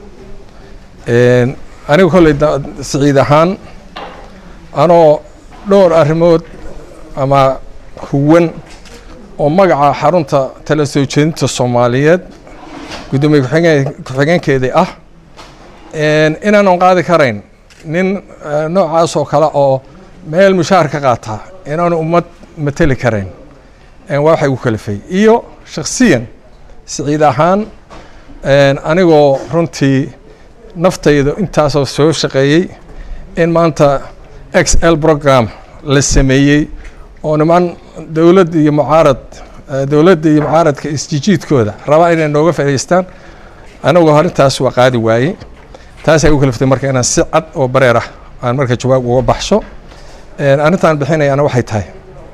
anigu kolay Siciid ahaan anoo dhowr arrimood ama huwan oo magaca xarunta tala soo jeedinta Soomaaliyeed gudoomiye ku-xigeenkeedii ah inaan qaadi karayn nin noocaas oo kale oo meel mushaar ka qaata inaan ummad matali karayn waxay u kalifay iyo shakhsiyan Siciid ahaan anigoo runtii naftayda intaasoo soo shaqeeyay in maanta XL program la sameeyay oo niman dawladda iyo mucaaradka isjiidkooda raba inay nooga faa'iideystaan anagu horintaas waa qaadi waayay taas ay u kaliftay marka inaan si cad oo bareer ah aan marka jawaab uga baxsho arintaan bixinayana waxay tahay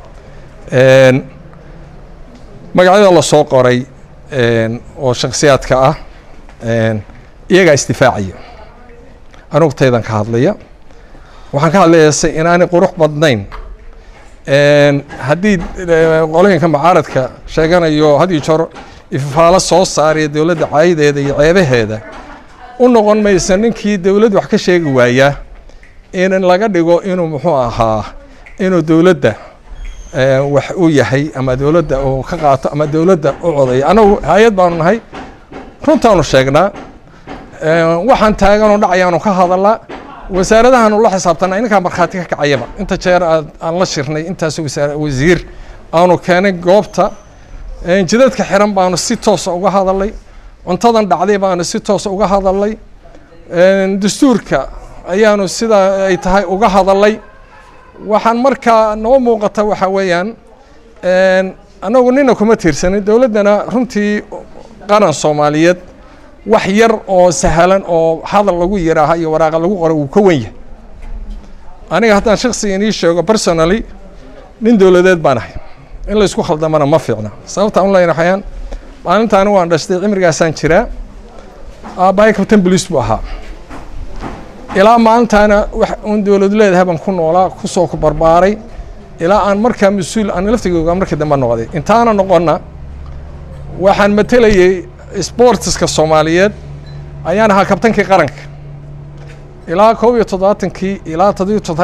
magacyada la soo qoray oo shakhsiyaadka ah iyaga istifaacaya anigu taydan ka hadlaya waxaan ka hadlayaa inaanay qurux badnayn haddii qolooyinka mucaaradka sheeganayo had iyo jeer ifaalo soo saaraya dawladda caayideeda iyo ceebaheeda u noqon maysa ninkii dawladda wax ka sheegi waaya in laga dhigo inuu muxuu ahaa inuu dawladda wax u yahay ama dawladda uu ka qaato ama dawladda u codayo anagu hay'ad baanu nahay runtaanu sheegnaa waxaan taaganoo dhacayaanu ka hadalnaa wasaaradahan ula xisaabtana inankaa markhaati ka kacayaba inta jeer aan la shirnay intaas wasiir aanu keenay goobta jidadka xiran baanu si toos uga hadalay cuntadan dhacday baanu si toos uga hadalay dastuurka ayaanu sida ay tahay uga hadalay waxaan markaa noo muuqata waxa weeyaan anagu nina kuma tiirsanin dawladdana runtii qaran Soomaaliyeed wax yar oo sahlan oo hadal lagu yiraaha iyo waraaqa lagu qoro uu ka weyn yahay aniga haddaan shakhsiyan ii sheego personally nin dawladeed baan ahay in la isku khaldamana ma fiicna sababta aan leenahay maalintaan waan dhashtay cimrigaasaan jiraa aabbahay kabtan booliis buu ahaa ilaa maalintaana wax uun dawlad leedahay baan ku noolaa ku soo ku barbaaray ilaa aan markaa mas'uul aan laftigooga markii dambe noqday intaana noqonna waxaan matalayay sportska Soomaaliyeed ayaan ahaa kabtankii qaranka ilaa 71 ilaa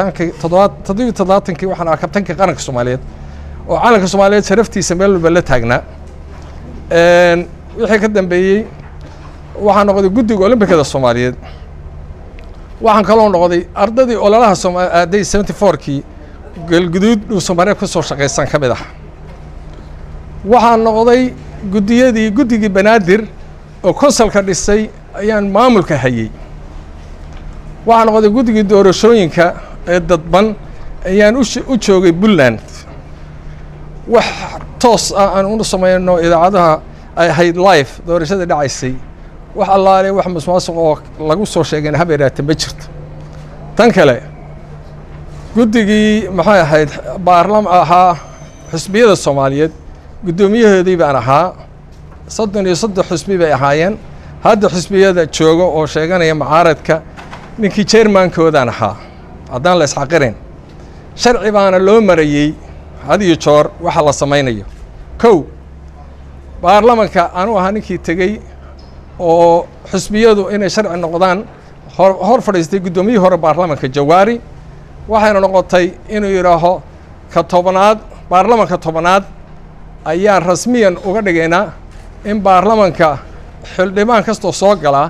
77 waxaan ahaa kabtankii qaranka Soomaaliyeed oo calanka Soomaaliyeed sharaftiisa meel walba la taagnaa wixii ka dambeeyay waxaan noqday guddiga Olimbikada Soomaaliyeed waxaan kaloo noqday ardadii ololaha Soomaaliyeed 74kii galguduud uu Soomaaliya ku soo shaqeysan ka mid ah waxaan noqday guddigii Banaadir oo konsalka dhisay ayaan maamulka hayay waxaan noqday guddigii doorashooyinka ee dadban ayaan u joogay Puntland wax toos ah aan u sameeyno idaacadaha ay ahayd live doorashada dhacaysay wax allaale wax musuqmaasuq oo lagu soo sheegay habeeraatay ma jirto tan kale guddigii maxay ahayd baarlamaanka ahaa xisbiyada Soomaaliyeed gudoomiyahoodii baan ahaa 33 xisbi bay ahaayeen hadda xisbiyada jooga oo sheeganaya mucaaradka ninkii chairman-koodan ahaa haddaan la isxaqirin sharci baana loo marayay had iyo joor waxa la samaynayo kow baarlamaanka aanu ahaa ninkii tegey oo xisbiyadu inay sharci noqdaan hor fadhiistay gudoomiyihii hore baarlamaanka Jawaari waxayna noqotay inuu yiraaho ka tobanaad baarlamaanka tobanaad ayaan rasmiyan uga dhigaynaa in baarlamaanka xildhibaan kastoo soo gala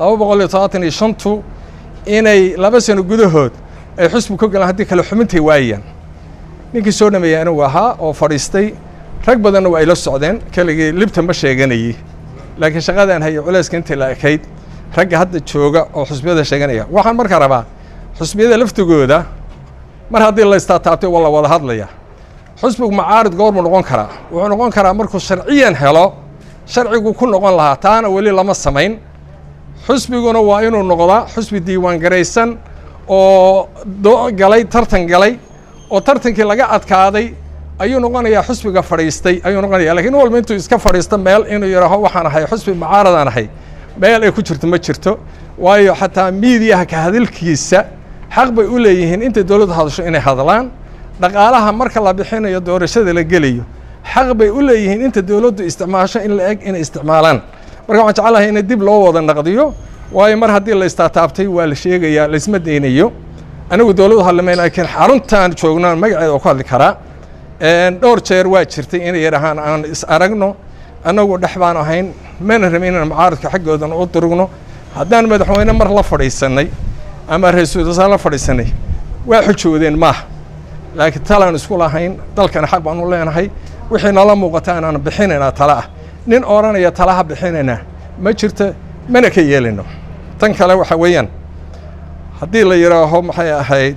275 inay 2 sano gudahood ay xisbi ku galaan haddii kale xubintay waayaan ninkii soo dhameeyay anigu ahaa oo fadhiistay rag badanna waa ila socdeen kaligii libta ma sheeganayay laakiin shaqadan hay culayska intii la ekayd ragga hadda jooga oo xisbiyada sheeganaya waxaan markaa rabaa xisbiyada laftigooda mar haddii la istaataabtay wala wada hadlaya xisbigu macaarid goor ma noqon karaa wuxuu noqon karaa markuu sharciyan helo sharcigu ku noqon lahaa taana weli lama samayn xisbiguna waa inuu noqdaa xisbi diiwaan garaysan oo tartan galay oo tartankii laga adkaaday ayuu noqonayaa xisbiga fadhiistay ayuu noqonayaa laakiin walba intuu iska fadhiisto meel inuu yiraaho waxaan ahay xisbi mucaaradaan ahay meel ay ku jirto ma jirto waayo xataa miidiyaha ka hadalkiisa xaq bay u leeyihiin inta dawladdu hadasho inay hadlaan dhaqaalaha marka la bixinayo doorashada la gelayo xaq bay u leeyihiin inta dawladdu isticmaasho in la eg inay isticmaalaan marka waxaan jecelahay in dib loo wada naqdiyo waayo mar haddii la istaataabtay waa la sheegayaa la isma deynayo anigu dawladdu hadlamay laakiin xaruntaan joognaan magaceeda oo ku hadli karaa dhowr jeer waa jirtay inay yidhaahaan aan is aragno annagu dhex baan ahayn mana rabin inaan mucaaradka xaggoodan u durugno haddaan madaxweyne mar la fadhiisanay ama ra-iisul wasaare la fadhiisanay waa xujoodeen maaha laakiin talaan isku lahayn dalkana xaq baan u leenahay wixii nala muuqata inaan bixinaynaa tala ah nin oranaya talaha bixinaynaa ma jirto mana ka yeelino tan kale waxa weeyaan haddii la yiraaho maxay ahayd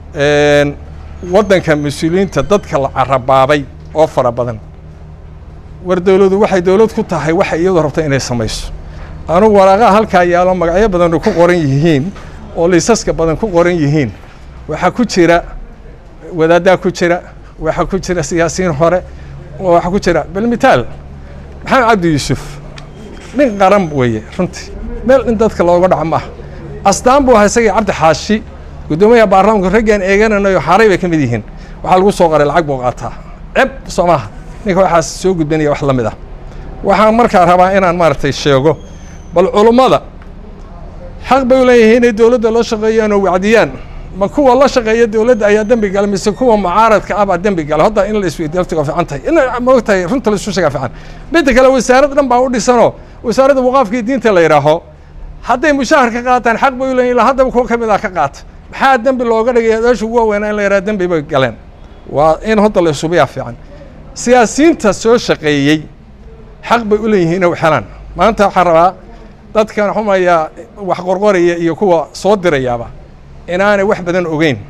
waddanka mas-uuliyiinta dadka la carabaabay oo fara badan war dawladdu waxay dawlad ku tahay waxay iyadu rabto inay samayso anugu waraaqaha halkaa yaalo magacyo badan ku qoran yihiin oo liisaska badan ku qoran yihiin waxaa ku jira wadaaddaa ku jira waxaa ku jira siyaasiyiin hore waxaa ku jira bilmitaal maxamed cabdi yuusuf nin qaran weeye runtii meel in dadka looga dhaco maaha astaan buu ahaa isagii cabdi xaashi gudoomiyaha baarlamaanka raggaan eegananayo xaray bay ka mid yihiin waxaa lagu soo qaray lacag buu qaataa ceb soo maaha ninka waxaas soo gudbinaya wax la mid ah waxaan markaa rabaa inaan maaragtay sheego bal culummada xaq bay u leeyihiin inay dawladda loo shaqeeyaan oo wacdiyaan ma kuwa la shaqeeya dawladda ayaa dembi gala mise kuwa mucaaradka ah baa dembi gala hadda in la isweydiiyo laftiga fiican tahay in moogtahay runta la isu sheegaa fiican midda kale wasaarad dhan baa u dhisanoo wasaaradda waqaafkii diinta la yidhaaho hadday mushaahar ka qaataan xaq bay u leeyihin ilaa haddaba kuwa ka mid ah ka qaata maxaa dembi looga dhigaya odaasha ugu waaweynaa in la yidhaha dembi bay galeen waa in hadda la isubiyaa fiican siyaasiyiinta soo shaqeeyey xaq bay u leeyihiin inay xelaan maanta waxaan rabaa dadkan xumaya wax qorqoraya iyo kuwa soo dirayaaba inaanay wax badan ogeyn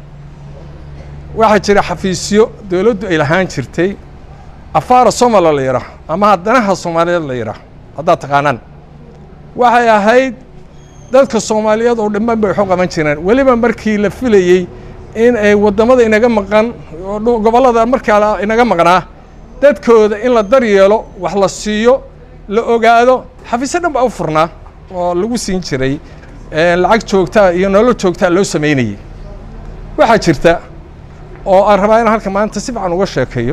waxaa jira xafiisyo dawladdu ay lahaan jirtay afaara somala la yidhaaho ama haddanaha soomaaliyeed la yidhaaho haddaad taqaanaan waxay ahayd dadka soomaaliyeed oo dhammaan bay wax u qaban jireen weliba markii la filayey in ay waddamada inaga maqan gobollada markaa inaga maqnaa dadkooda in la daryeelo wax la siiyo la ogaado xafiisyo dhan baa u furnaa oo lagu siin jiray lacag joogtaa iyo nolol joogtaa loo samaynayey waxaa jirta oo aan rabaa inaan halka maanta si fiican uga sheekeeyo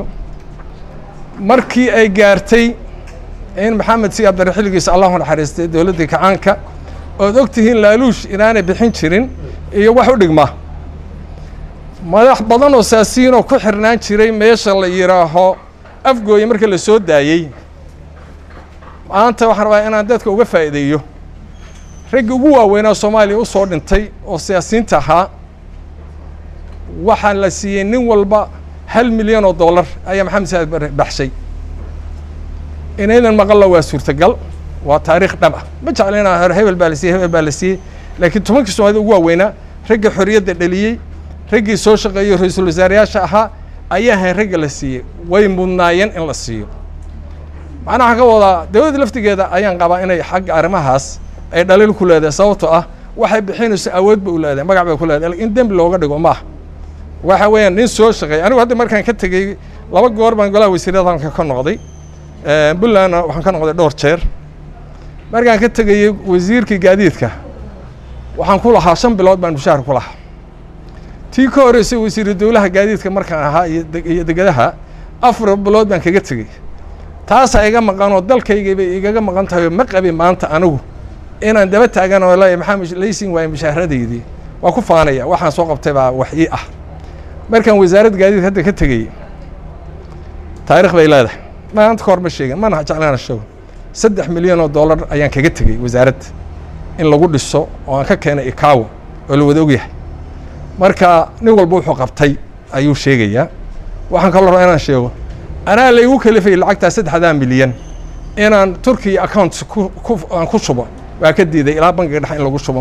markii ay gaartay in maxamed si abdiraxilgiisa allahu naxariistay dawladdii kacaanka ood og tihiin laaluush inaanay bixin jirin iyo wax u dhigma madax badan oo saasiinoo ku xirnaan jiray meesha la yidhaaho afgooye marka la soo daayey maanta waxaan rabaa inaan dadka uga faa'iideeyo raggi ugu waaweynaa soomaaliya u soo dhintay oo siyaasiyiinta ahaa waxaa la siiyey nin walba $1 milyan ayaa maxamed saad bare baxshay inaydan maqalla waa suurtagal waa taariikh dhab ah ma jecla inaa hore hebel baa la siiyey laakiin tobankii soomaalida ugu waaweynaa raggii xorriyadda dhaliyey raggii soo shaqeeyey ra-iisul wasaarayaasha ahaa ayaa ahayn ragga la siiyey way mudnaayeen in la siiyo macnaha waxaan ka wadaa dawladda laftigeeda ayaan qabaa inay xagga arrimahaas ay dhaliil ku leedahay sababtoo ah waxay bixinayso awood ba u leedahay magac bay ku leedahay in dembi looga dhigo maaha waxa weeyaan nin soo shaqeeyay anigu hadda markaan ka tegey 2 goor baan golaha wasiirada ka noqday buntlandna waxaan ka noqday dhowr jeer markaan ka tegayey wasiirkii gaadiidka waxaan ku lahaa 5 bilood baan mushaar ku lahaa tii ka horeysay wasiirka dowlaha gaadiidka markaan ahaa iyo degadaha 4 bilood baan kaga tegey taas iga maqan oo dalkayga bay igaga maqan tahay ma qabi maanta anigu inaan daba taagan oo la maxamed laysin waay mushaharadeedii waa ku faanaya waxaan soo qabtay baa wax ii ah markaan wasaaradda gaadiidka hadda ka tegey taariikh bay leedahay maanta ka hor ma sheegin mana jeclaana sheego $3 milyan ayaan kaga tegey wasaaradda in lagu dhiso oo aan ka keenay ikaawo oo la wada ogyahay marka nin walba wuxuu qabtay ayuu sheegayaa waxaan kaloo rabaa inaan sheego anaa laygu kalifay lacagtaa 3 milyan inaan Turkiya account aan ku shubo waa ka diiday ilaa bangiga dhexe in lagu shubo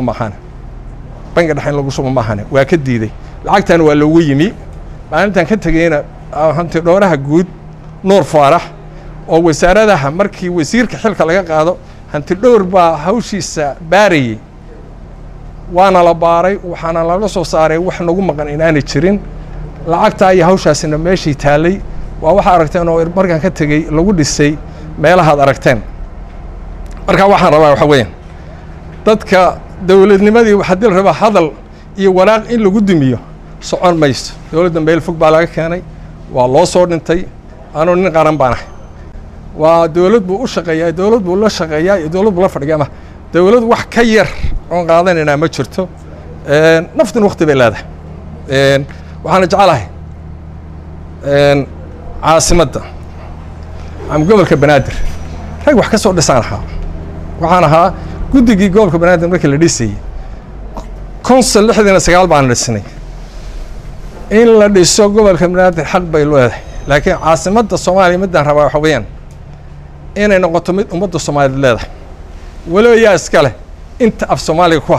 maahane waa ka diiday lacagtan waa loogu yimi maalintan ka tagayna hanti dhooraha guud Nuur Faarax oo wasaaradaha markii wasiirka xilka laga qaado hanti dhowr baa hawshiisa baarayay waana la baaray waxaana laga soo saaray wax nagu maqan inaanay jirin lacagta iyo hawshaasina meeshii taalay waa waxa aragteen oo markaan ka tagay lagu dhisay meelahaad aragteen marka waxaan rabaa waxa weeyaan dadka dawladnimadii hadii la raba hadal iyo waraaq in lagu dumiyo socon mayso dawladda meel fog baa laga keenay waa loo soo dhintay anoo nin qaran baan ahay waa dawlad buu u shaqeeyaa dawlad buu la shaqeeyaa iyo dawlad buu la fadhiyaa ma dawlad wax ka yar oo qaadanayna ma jirto naftan waqti bay leedahay waxaan jecelahay caasimadda am gobolka Banaadir rag wax ka soo dhisaan ahaa waxaan ahaa guddigii gobolka Banaadir markii la dhisayay konsul 69 baan dhisnay in la dhiso gobolka Banaadir xaq bay leedahay laakiin caasimadda Soomaaliya midaan rabaa waxa weeyaan inay noqoto mid ummadda Soomaaliyeed leedahay walow yaa iska leh inta af Soomaaliga ku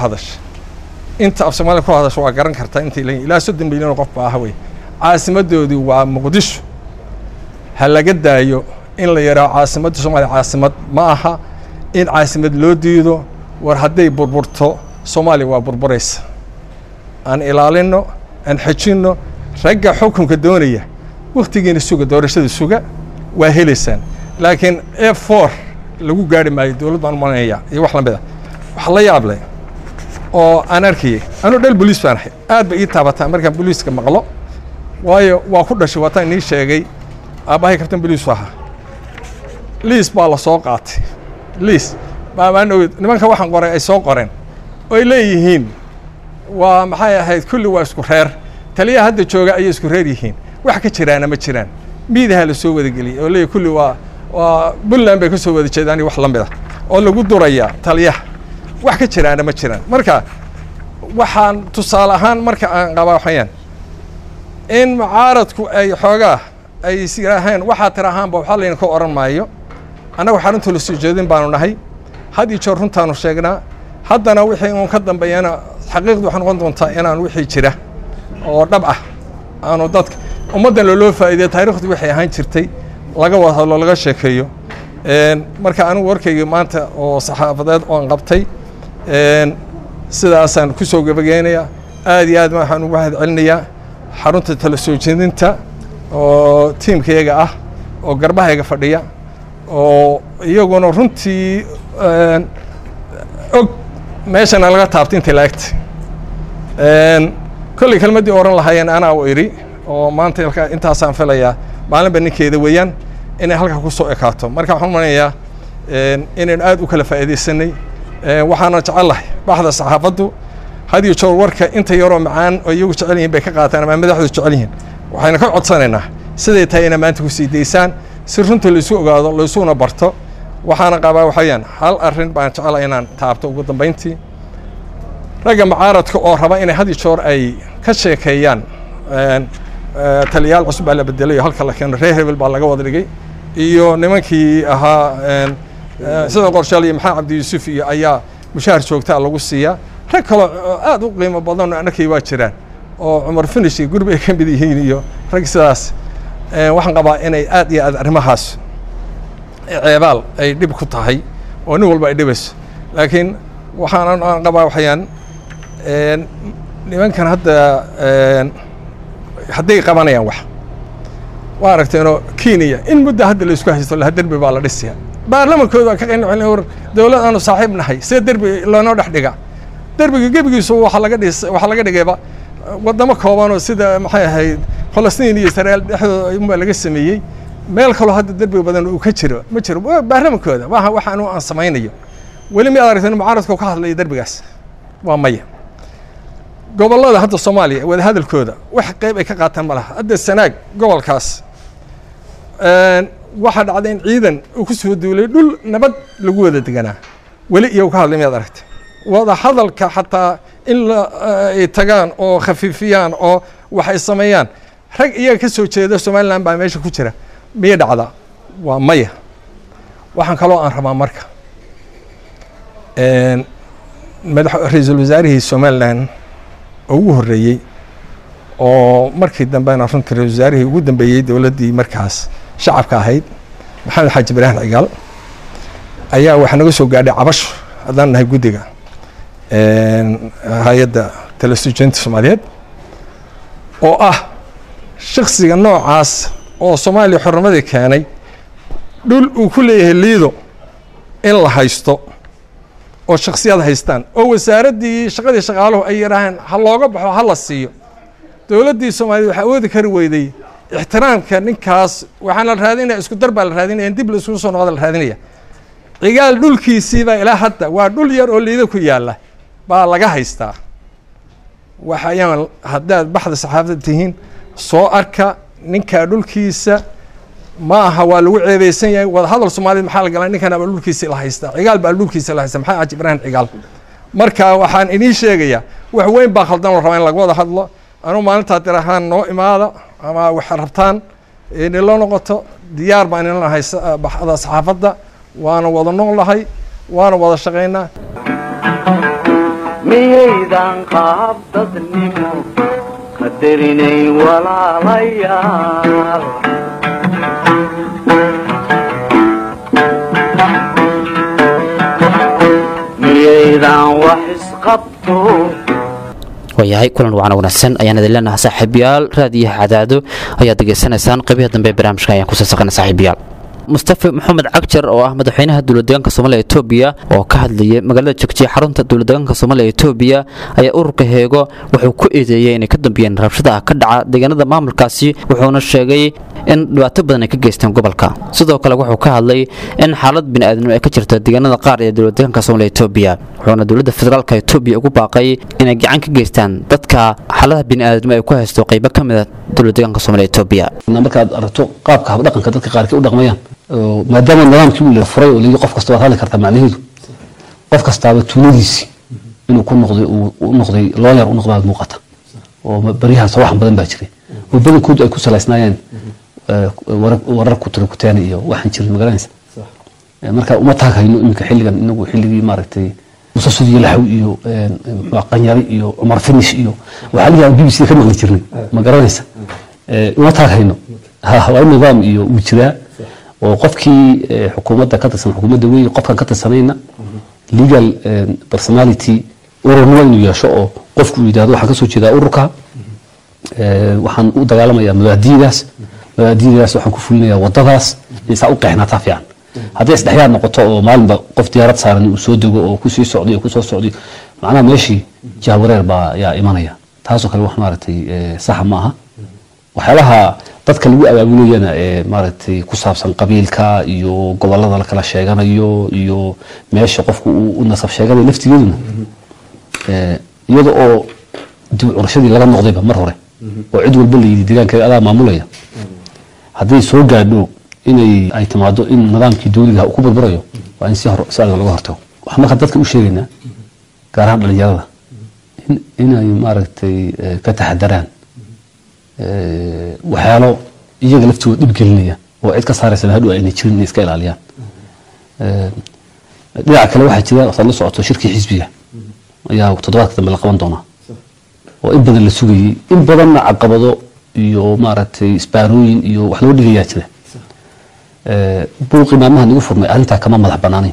hadasha waa garan kartaa intii ilaa 30 milyan qof baa ahaway caasimadoodii waa Muqdisho ha laga daayo in la yiraahdo caasimadda Soomaaliya caasimad ma aha in caasimad loo diido war hadday burburto Soomaaliya waa burburaysa aan ilaalino aan xajino ragga xukunka doonaya waqtigiina suga doorashada suga waa helaysaan laakiin F4 lagu gaari maayo dawlad baan maanaya iyo wax lamida wax la yaab leh oo aan arkay anu dhal booliis baan ahay aad bay ii taabataa markaan booliiska maqlo waayo waa ku dhashay wataan ii sheegay aabahay kabtan booliis waxa liis baa la soo qaatay liis baan nimanka waxaan qoray ay soo qoreen oo ay leeyihiin waa maxay ahayd kulli waa isku reer taliya hadda jooga ay isku reer yihiin wax ka jiraana ma jiraan miidaha la soo wada galiyay oo leeyahay kulli waa Buntland bay ka soo wada jeedaan wax lamid ah oo lagu duraya taliyaha wax ka jiraana ma jiraan marka waxaan tusaale ahaan marka aan qaba waxayaan in mucaaradku ay xoogaa ay siraaheen waxa tirahaanba waxa leen ka oran maayo anagu xarunta la soo jeedin baanu nahay hadii joor runtaanu sheegnaa haddana wixii uu ka dambeeyana xaqiiqdu waxaan noqon doontaa inaan wixii jira oo dhab ah aanu dadka ummadan loo faa'iideeyo taariikhdu waxay ahaan jirtay laga wada hadlo laga sheekeeyo marka anigu warkayga maanta oo saxaafadeed oo aan qabtay sidaasaan ku soo gabageenayaa aad iyo aad waxaan ugu mahadcelinayaa xarunta tala soo jeedinta oo tiimkayga ah oo garbahayga fadhiya oo iyaguna runtii og meeshana laga taabtay inta laagtay kulli kelmadii oran lahaayeen anaa u iri oo maanta intaasaan filayaa maalinba ninkeeda weeyaan inay halka ku soo ekaato marka waxaan umanayaa inaynu aad u kala faa'iidaysanay waxaana jecelahay baxda saxaafaddu had iyo joor warka inta yaroo macaan oo iyagu jecel yihiin bay ka qaataan ama madaxdu jecel yihiin waxayna ka codsanaynaa siday tahay inay maanta ku sii daysaan si runta laysu ogaado laysuna barto waxaana qabaa waxayaan hal arrin baan jecelahay inaan taabto ugu dambayntii ragga mucaaradka oo raba inay had iyo joor ay ka sheekeeyaan taliyaal cusub baa la bedelay halka la keeno reer hebel baa laga wada dhigay iyo nimankii ahaa sida qorshaal iyo maxamed cabdi yuusuf iyo ayaa mushaar joogtaa lagu siiyaa rag kale aad u qiimo badan annakii waa jiraan oo cumar finish iyo gurbi ay ka mid yihiin iyo rag sidaas waxaan qabaa inay aad iyo aad arrimahaas ceebaal ay dhib ku tahay oo nin walba ay dhibayso laakiin waxaan qabaa waxayaan nimankan hadda hadday qabanayaan wax waa aragteenoo Kenya in muddo hadda la isku haysto la derbi baa la dhisaya baarlamaankooda ka qeyn war dawlad aanu saaxiib nahay see derbi loo dhex dhiga derbiga gebigiisu waxa laga dhigayba wadamo kooban oo sida maxay ahayd Palestine iyo Israel dhexdooda laga sameeyay meel kale hadda derbi badan uu ka jiro ma jiro baarlamaankooda waxaan aan samaynayo weli ma aragteen mucaaradku ka hadlay derbigaas waa maya gobolada hadda Soomaaliya wada hadalkooda wax qayb ay ka qaataan malaha hadda sanaag gobolkaas waxa dhacday in ciidan uu ku soo duulay dhul nabad lagu wada deganaa weli iyo ka hadlay ma aragtay wada hadalka xataa in ay tagaan oo khafiifiyaan oo wax ay sameeyaan rag iyaga ka soo jeeda Soomaaliland baa meesha ku jira miya dhacda waa maya waxaan kaloo aan rabaa marka ra'iisul wasaarihii Soomaaliland ugu horeeyay oo markii dambeena runtii ra'iisul wasaarihii ugu dambeeyay dawladdii markaas shacabka ahayd maxamed xaaji ibraahim cigaal ayaa waxa naga soo gaadhay cabasho haddaan nahay guddiga hay'adda tala-soo-jeedinta Soomaaliyeed oo ah shakhsiga noocaas oo Soomaaliya xornimadii keenay dhul uu ku leeyahay liido in la haysto oo shakhsiyad haystaan oo wasaaraddii shaqadii shaqaaluhu ay yiraahdeen ha looga baxo ha la siiyo dawladdii Soomaaliya waxa awoodi kari weyday ixtiraamka ninkaas waxaan la raadinaya isku dar baa la raadinaya dib la isku soo noqdo la raadinaya cigaal dhulkiisii baa ilaa hadda waa dhul yar oo liido ku yaala baa laga haystaa waxayaan haddaad baxda saxaafadda tihiin soo arka ninka dhulkiisa ma aha waa lagu ceebeysan yahay wada hadal Soomaaliyeed maxaa la galay ninkan baa dhulkiisa la haystaa cigaal baa dhulkiisa la haystaa maxaa xaaji ibraahim cigaal marka waxaan inii sheegayaa wax weyn baa khaldan oo rabaa in laga wada hadlo anu maalinta tirahaan noo imaada ama wax rabtaan in loo noqoto diyaar baan in la haysto baxda saxaafadda waana wada noolahay waana wada shaqeynaa miyaydan qaab dadnimo qadarinay walaalayaal miyaydan wax isqabto wayahay kulan wacan wanaagsan ayaan idin leenahay saaxiibayaal raadiyaha cadaado ayaad degeysanaysaan qaybaha dambe ee barnaamijka ayaan ku soo saqanay saaxiibayaal mustafa maxamed cagjar oo ah madaxweynaha dowladdeegaanka Soomaaliya Itoobiya oo ka hadlayay magaalada Jogjiga xarunta dowladdeegaanka Soomaaliya Itoobiya ayaa ururka heego wuxuu ku eedeeyay inay ka dambeeyeen rabshadaha ka dhaca deegaanada maamulkaasi wuxuuna sheegay in dhibaato badan ay ka geysteen gobolka sidoo kale wuxuu ka hadlay in xaalad bini'aadanimo ay ka jirto deegaanada qaar ee dowladdeegaanka Soomaaliya Itoobiya wuxuuna dowladda federaalka Itoobiya ugu baaqay inay gacan ka geystaan dadka xaaladaha bini'aadanimo ay ku haysto qaybo ka mid ah dowladdeegaanka Soomaaliya Itoobiya markaad aragto qaabka dhaqanka dadka qaarkii u dhaqmayaan maadaama nidaamkii la furay oo leeyahay qof kasta waa hadli kartaa macnaheedu qof kasta tuuladiisi inuu ku noqday lawyer u noqdaa muuqata oo bariyaha soo wax badan baa jiray oo badankood ay ku salaysnaayeen warar ku turkutaan iyo waxaan jirin magaranaysa marka uma taagayno iminka xilligan inagu xilligii maaragtay musasadii laxaw iyo qanyari iyo Umar Finish iyo waxa la yiraahdaa BBC ka maqli jirnay magaranaysa uma taagayno waa nidaam iyo uu jiraa oo qofkii xukuumadda ka tirsan xukuumadda weey qofkan ka tirsanayna legal personality ururnimo inuu yeesho oo qofku yiraahdo waxa ka soo jeeda ururka waxaan u dagaalamayaa mabaadiidaas waxaan ku fulinayaa wadadaas isa u qeexnaataa fiican haddii isdhexyaad noqoto oo maalinba qof diyaarad saaran uu soo dego oo ku sii socday oo ku soo socday macnaha meeshii jahwareer baa yaa imanaya taasoo kale wax maaragtay sax ma aha waxyaalaha dadka lagu abaabulayana maaragtay ku saabsan qabiilka iyo gobolada la kala sheeganayo iyo meesha qofku uu nasab sheeganayo laftigeeduna iyada oo dib curashadii laga noqdayba mar hore oo cid walba la yidhi deegaankeeda adaa maamulaya hadday soo gaadho inay ay timaado in nidaamkii dowliga ku burburayo waa in si adag laga hortago waxaan markaa dadka u sheegaynaa gaar ahaan dhalinyarada inay maaragtay ka taxadaraan waxyaalo iyaga laftooda dhib gelinaya oo cid ka saaraysan hadhow ayna jirin inay iska ilaaliyaan dhinaca kale waxaa jira waad la socoto shirkii xisbiga ayaa toddobaadka dambe la qaban doonaa oo in badan la sugayey in badanna caqabado iyo maaragtay isbaarooyin iyo wax loo dhigayaa jira buuqii maalmaha nagu furmay arrintaa kama madax banaanayn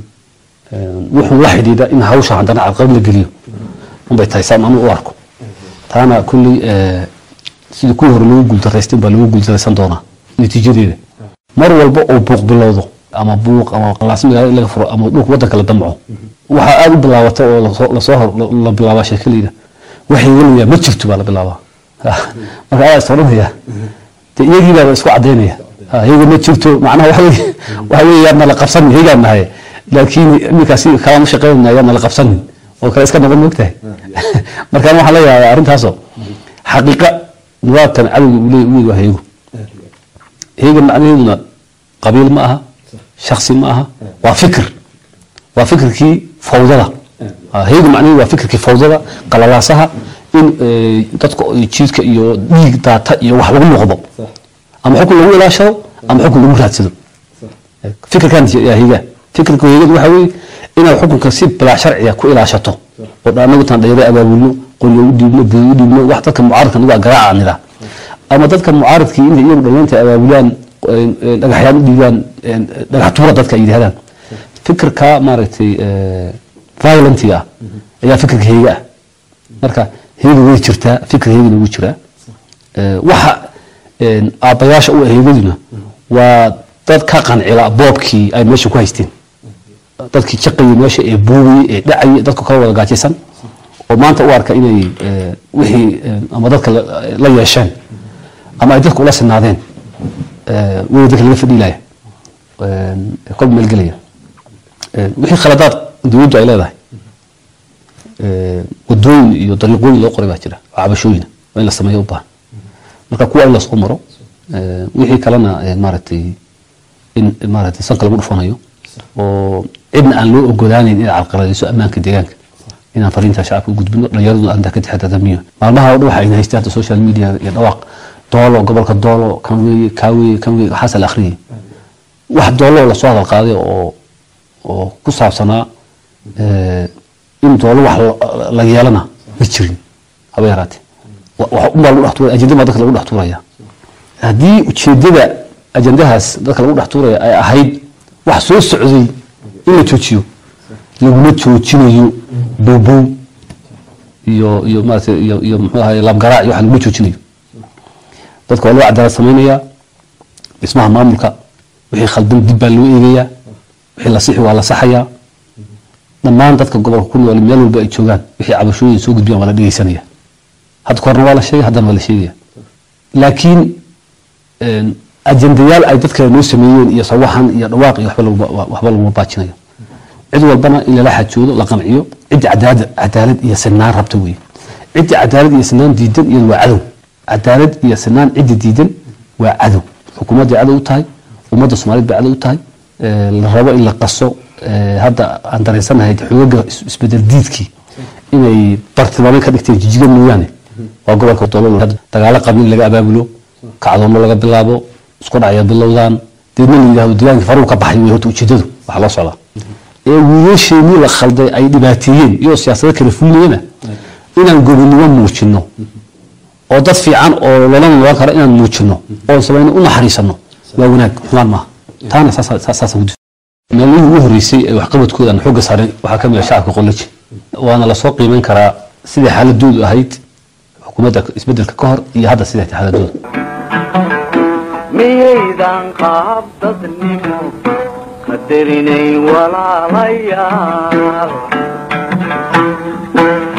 wuxuu la xidhiidha in hawsha haddana caqabad la geliyo unbay tahay saan anu u arko taana kulley sidii kuwii hore loogu guuldarraystay baa loogu guuldarraysan doonaa natiijadeeda mar walba oo buuq bilowdo ama buuq ama qalaas magaalo in laga furo ama dhulka waddanka la damco waxaa aada u bilaabata oo la bilaabaa sheekaleyda waxay weliyaa ma jirto baa la bilaabaa marka ayaa isodhanaya dee iyagii baa isku caddaynaya iyaga ma jirto macnaha waxa weeye yaadna la qabsanin iyagaan nahay laakiin iminkaasi kalama shaqeynayna yaadna la qabsanin oo kale iska noqon moogtahay marka waxaan leeyahay arrintaasoo xaqiiqa nidaamkan cadowga uu leeyahay waa heego heega macnaheeduna qabiil ma aha shaksi ma aha waa fikirkii fawdada heegu macnaheedu waa fikirkii fawdada qalalaasaha in dadka jiidka iyo dhiig daata iyo wax lagu noqdo ama xukun lagu ilaashado ama xukun lagu raadsado fikirkan yaa heega fikirka heegadu waxa weeye inaad xukunka si bilaa sharciya ku ilaashato oo anagu taan dhayro abaabulno qolyo u dhiibno buu u dhiibno wax dadka mucaaradka nagu garaacanida ama dadka mucaaradkii inay iyagu dhalinyarta abaabulaan dhagaxyaan u dhiibaan dhagax tuura dadka ay yidhahdaan fikirka maaragtay violentiga ayaa fikirka heega ah marka heega way jirtaa fikir heegana wuu jiraa waxa aabbayaasha u heegaduna waa dad ka qancila boobkii ay meesha ku haysteen dadkii jaqayay meesha ee buugayay ee dhacayay dadku kala wada gaajaysan oo maanta u arka inay wixii ama dadka la yeesheen ama ay dadka ula sinaadeen way dadka laga fadhiilaya kol meel gelaya wixii khaladaad dowladdu ay leedahay wadooyin iyo dariiqooyin loo qoray baa jira oo cabashooyina waa in la sameeyo u baahan marka kuwa in lasoo maro wixii kalena maaragtay in maaragtay sanka lagu dhufanayo oo cidna aan loo ogolaaneyn inay carqaladayso ammaanka deegaanka inaan fariinta shacabka u gudbino dhalinyaradu aan ka taxadadamiyo maalmaha oo dhan waxa ayna haystaan social media iyo dhawaaq doolo gobolka doolo kan weeye kaa weeye kan weeye waxaas la akhriyay wax doolo la soo hadal qaaday oo ku saabsanaa in doolo wax la yeelana ma jirin haba yaraatee wax unbaa lagu dhex tuuraya ajenda baa dadka lagu dhex tuuraya haddii ujeedada ajendahaas dadka lagu dhex tuuraya ay ahayd wax soo socday in la joojiyo laguna joojinayo bowbow iyo maaragtay iyo muxuu ahaye labgaraac iyo wax laguma joojinayo dadka waa loo cadaalad samaynayaa dhismaha maamulka wixii khaldan dib baa loo eegayaa wixii la sixi waa la saxayaa dhammaan dadka gobolka ku nool meel walba ay joogaan wixii cabashooyin soo gudbiyaan waa la dhegeysanaya hadda korna waa la sheegay haddana waa la sheegaya laakiin ajendayaal ay dadka noo sameeyeen iyo sawaxan iyo dhawaaq iyo waxba laguma baajinayo cid walbana in lala xajoodo la qanciyo cidda cadaalad iyo sinaan rabta weeye cidda cadaalad iyo sinaan diidan iyadu waa cadow cadaalad iyo sinaan cidda diidan waa cadow xukuumadda cadow u tahay ummadda Soomaaliyeed baa cadow u tahay la rabo in la qaso hadda aan dareensanahay xoogga isbedel diidkii inay bartilmaameed ka dhigteen jijiga mooyaane waa gobolka doolo dagaalo qabiil laga abaabulo kacdoomo laga bilaabo isku dhacaya bilowdaan deedna la yidhaahdo deegaanka faruu ka baxay way horta ujeedadu waxa loo socdaa wiilasheenii la khalday ay dhibaateeyeen iyo siyaasado kala fulinayana inaan gobonnimo muujino oo dad fiican oo loola noqon karo inaan muujino oo sabayna u naxariisano waa wanaag xumaan maaha taana saasa u meelihii ugu horreysay ee waxqabadkoodan xoogga saaray waxaa ka mid ah shacabka qolaji waana lasoo qiimeyn karaa sidai xaaladoodu ahayd xukuumadda isbedelka ka hor iyo hadda siday tahay xaaladoodu miyaydan qaab dadnimo qadarinay walaalayaal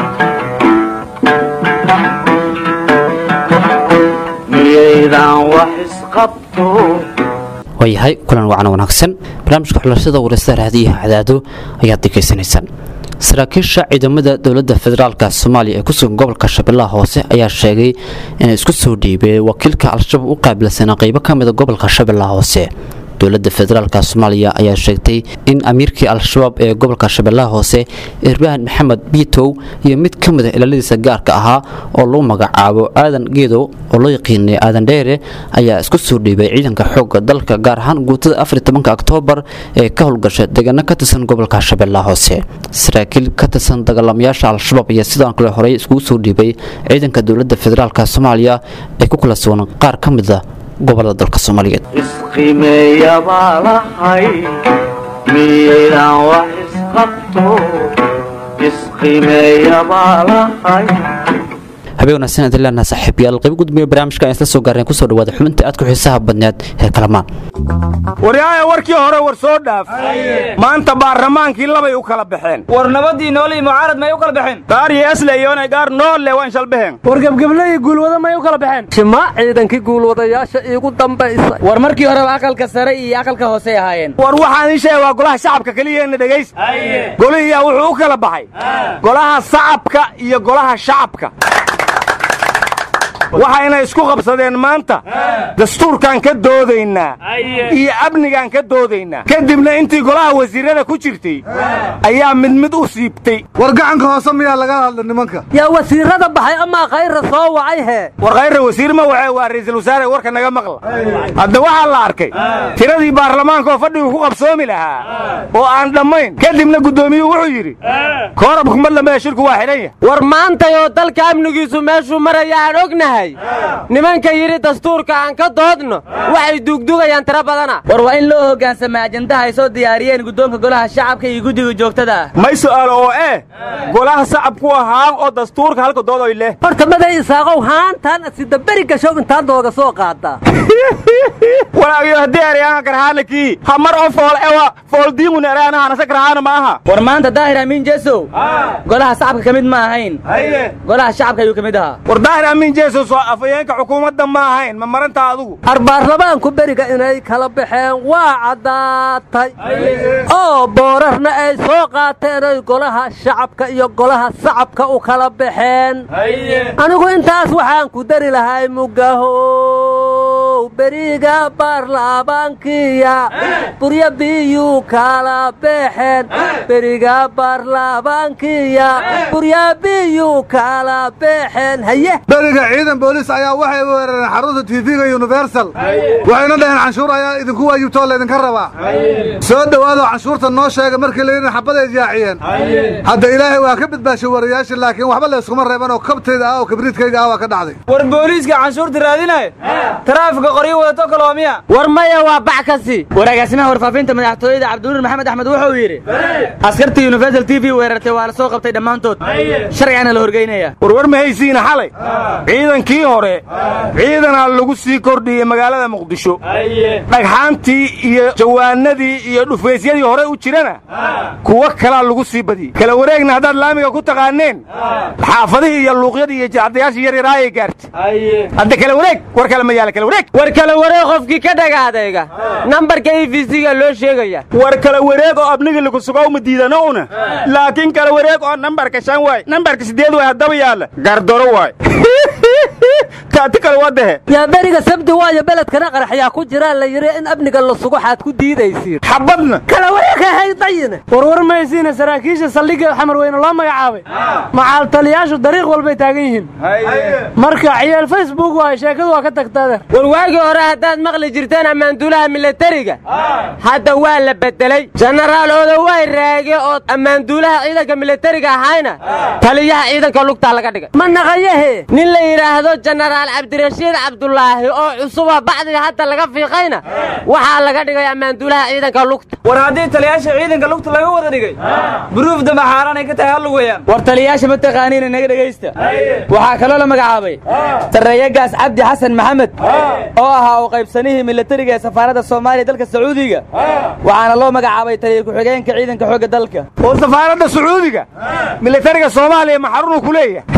miyaydan wax isqabto waayahay kulan wacan wanaagsan barnaamijka xulashada waraysiga raadiyaha cadaado ayaad degeysanaysaan saraakiisha ciidamada dowladda federaalka Soomaaliya ee ku sugan gobolka Shabeellaha Hoose ayaa sheegay in isku soo dhiibay wakiilka al-shabaab u qaabilsan qaybo ka mid ah gobolka Shabeellaha Hoose dowladda federaalka Soomaaliya ayaa sheegtay in amiirkii al-shabaab ee gobolka Shabeellaha Hoose Irbaan Maxamed Biitow iyo mid ka mid ah ilaaladiisa gaarka ahaa oo loo magacaabo Aadan Geedo oo loo yaqaanay Aadan Dheere ayaa isku soo dhiibay ciidanka xoogga dalka gaar ahaan guutada 14 Oktoobar ee ka howlgashay deegaano ka tirsan gobolka Shabeellaha Hoose saraakiil ka tirsan dagaalamayaasha al-shabaab ayaa sidoo kale horey isku soo dhiibay ciidanka dowladda federaalka Soomaaliya ee ku kala sugan qaar ka mid ah gobolada dalka Soomaaliyeed isqiimeeya baa lahay miiraan wax isqabto isqiimeeya baa lahay habeen wanaagsan adilana saaxiibayaal qayb gudmiye barnaamijka aan isla soo gaarnay ku soo dhawaada xubinta aad ku xiisaha badneed ee kalamaan waryaaya warkii hore war soo dhaaf maanta baarlamaankii labay u kala baxeen war nabadii noolii mucaarad may u kala baxeen gaar iyo asleeyoona gaar noolle waan shalbaheen war gebgeblay guulwada may u kala baxeen shima ciidankii guulwadayaasha iigu dambaysay war markii hore aqalka sare iyo aqalka hoose ahaayeen war waxaan ii sheegay waa golaha shacabka kaliya in dhageys golihiya wuxuu u kala baxay golaha shacabka iyo golaha shacabka waxayna isku qabsadeen maanta dastuurkan ka doodaynaa iyo amnigan ka doodaynaa kadibna intii golaha wasiirada ku jirtay ayaa mid u siibtay war gacanka hoose miyaa laga hadla nimanka yaa wasiirada baxay ama khayra soo wacay he war khayra wasiir ma waxe waa ra'iisul wasaare warka naga maqla hadda waxaa la arkay tiradii baarlamaanka oo fadhigu ku qabsoomi lahaa oo aan dhammayn kadibna guddoomiyuhu wuxuu yidhi koorabku ma dhammeeya shirku waa xidhan yahay war maanta oo dalka amnigiisu meeshuu maraya aan ognahay nimanka yiri dastuurka aan ka doodno waxay dugdugayaan tira badana war waa in loo hogaansamo ajandaha ay soo diyaariyeen guddoonka golaha shacabka iyo guddiga joogtada may su'aalo oo golaha shacabku ahaan oo dastuurka halka dooday leh horta maday isaaqow haantan sida bari gasho intaan dooga soo qaada walaayo hadii aan karhaanaki hamar oo fool diimun araana ana sakraana maaha war maanta daahir amiin jeesow golaha shacabka kamid ma ahayn golaha shacabka ayuu kamid ahaa war daahir amiin jeesow afayeenka xukuumadda ma ahayn ma maranta adigu baarlamaanku beriga inay kala baxeen waa caddaatay oo boorarna ay soo qaateen ay golaha shacabka iyo golaha shacabka u kala baxeen anigu intaas waxaan ku dari lahay mugahow beriga baarlamaankiya burya biyuu kala baxeen beriga baarlamaankiya burya biyuu kala baxeen haye beriga ciidan boolis ayaa waxay weerareen xarunta TV-ga Universal waxayna dhaheen canshuur ayaa idinku waajibtoo leedinka rabaa soo dhawaado canshuurta noo sheega markii la yiri xabad ay jaaciyeen hadda ilaahay waa ka badbaashay wariyaasha laakiin waxba la iskuma reeban oo kabteeda ah oo kabriidkayga ah waa ka dhacday war booliiska canshuurta raadinay taraafika qoryo wadato kaloomiya war maya waa bac kasi waraagaasinaha warfaafinta madaxtooyada Cabdullaahi Maxamed Axmed wuxuu yiri askarta Universal TV weerartay waa la soo qabtay dhamaantood sharciina la horgeynaya war ma haysiina xalay ciidankii hore ciidana lagu sii kordhiyay magaalada Muqdisho dhagxaantii iyo jawaanadii iyo dhufaysyadii hore u jirana kuwa kala lagu sii badiyay kala wareegna hadaad laamiga ku taqaaneen xaafadihii iyo luuqyadii iyo jacdayaashii yar yar ay gaartay hadda kala wareeg war kala ma yaala kala wareeg war kala wareeg qofkii ka dhagaadayga nambarka EVC-ga loo sheegaya war kala wareeg oo abniga lagu sugo ma diidano una laakiin kala wareeg oo nambarka 5 waay nambarka 8 waay hadaba yaala gardoro waay taati kala wadahe yaa beriga sabti waayo beledkana qaraxyaa ku jira la yiri in abniga la sugo xaad ku diidaysiin xabadna kala wareega haydayna war maysiina saraakiisha saldhigga xamar weyne loo magacaabay macaal taliyaashu dariiq walbay taagan yihiin marka ciyaal Facebook waa sheekadu waa ka tagtaada war waagi hore hadaad maqli jirteen ammaanduulaha militariga hadda waa la bedelay generaal Odaway Raage oo ammaanduulaha ciidanka militariga ahayna taliyaha ciidanka lugta laga dhigay ma naqayahe nin la yiraahdo generaal Cabdirashiid Cabdullaahi oo cusub bacdiga hadda laga fiiqayna waxa laga dhigay ammaanduulaha ciidanka lugta war hadii taliyaasha ciidanka lugta laga wada dhigay buruuf dama xaaran ay ka tahay hal weeyaan war taliyaasha ma taqaaniin inaga dhageysta waxa kale la magacaabay Sarreeyagaas Cabdi Xasan Maxamed oo ahaa oo qaybsanihii militariga ee safaaradda Soomaaliya dalka Sacuudiga waxaana loo magacaabay taliye ku xigeenka ciidanka xoogga dalka oo safaaradda Sacuudiga militariga Soomaaliya ma xarun ku leeyahay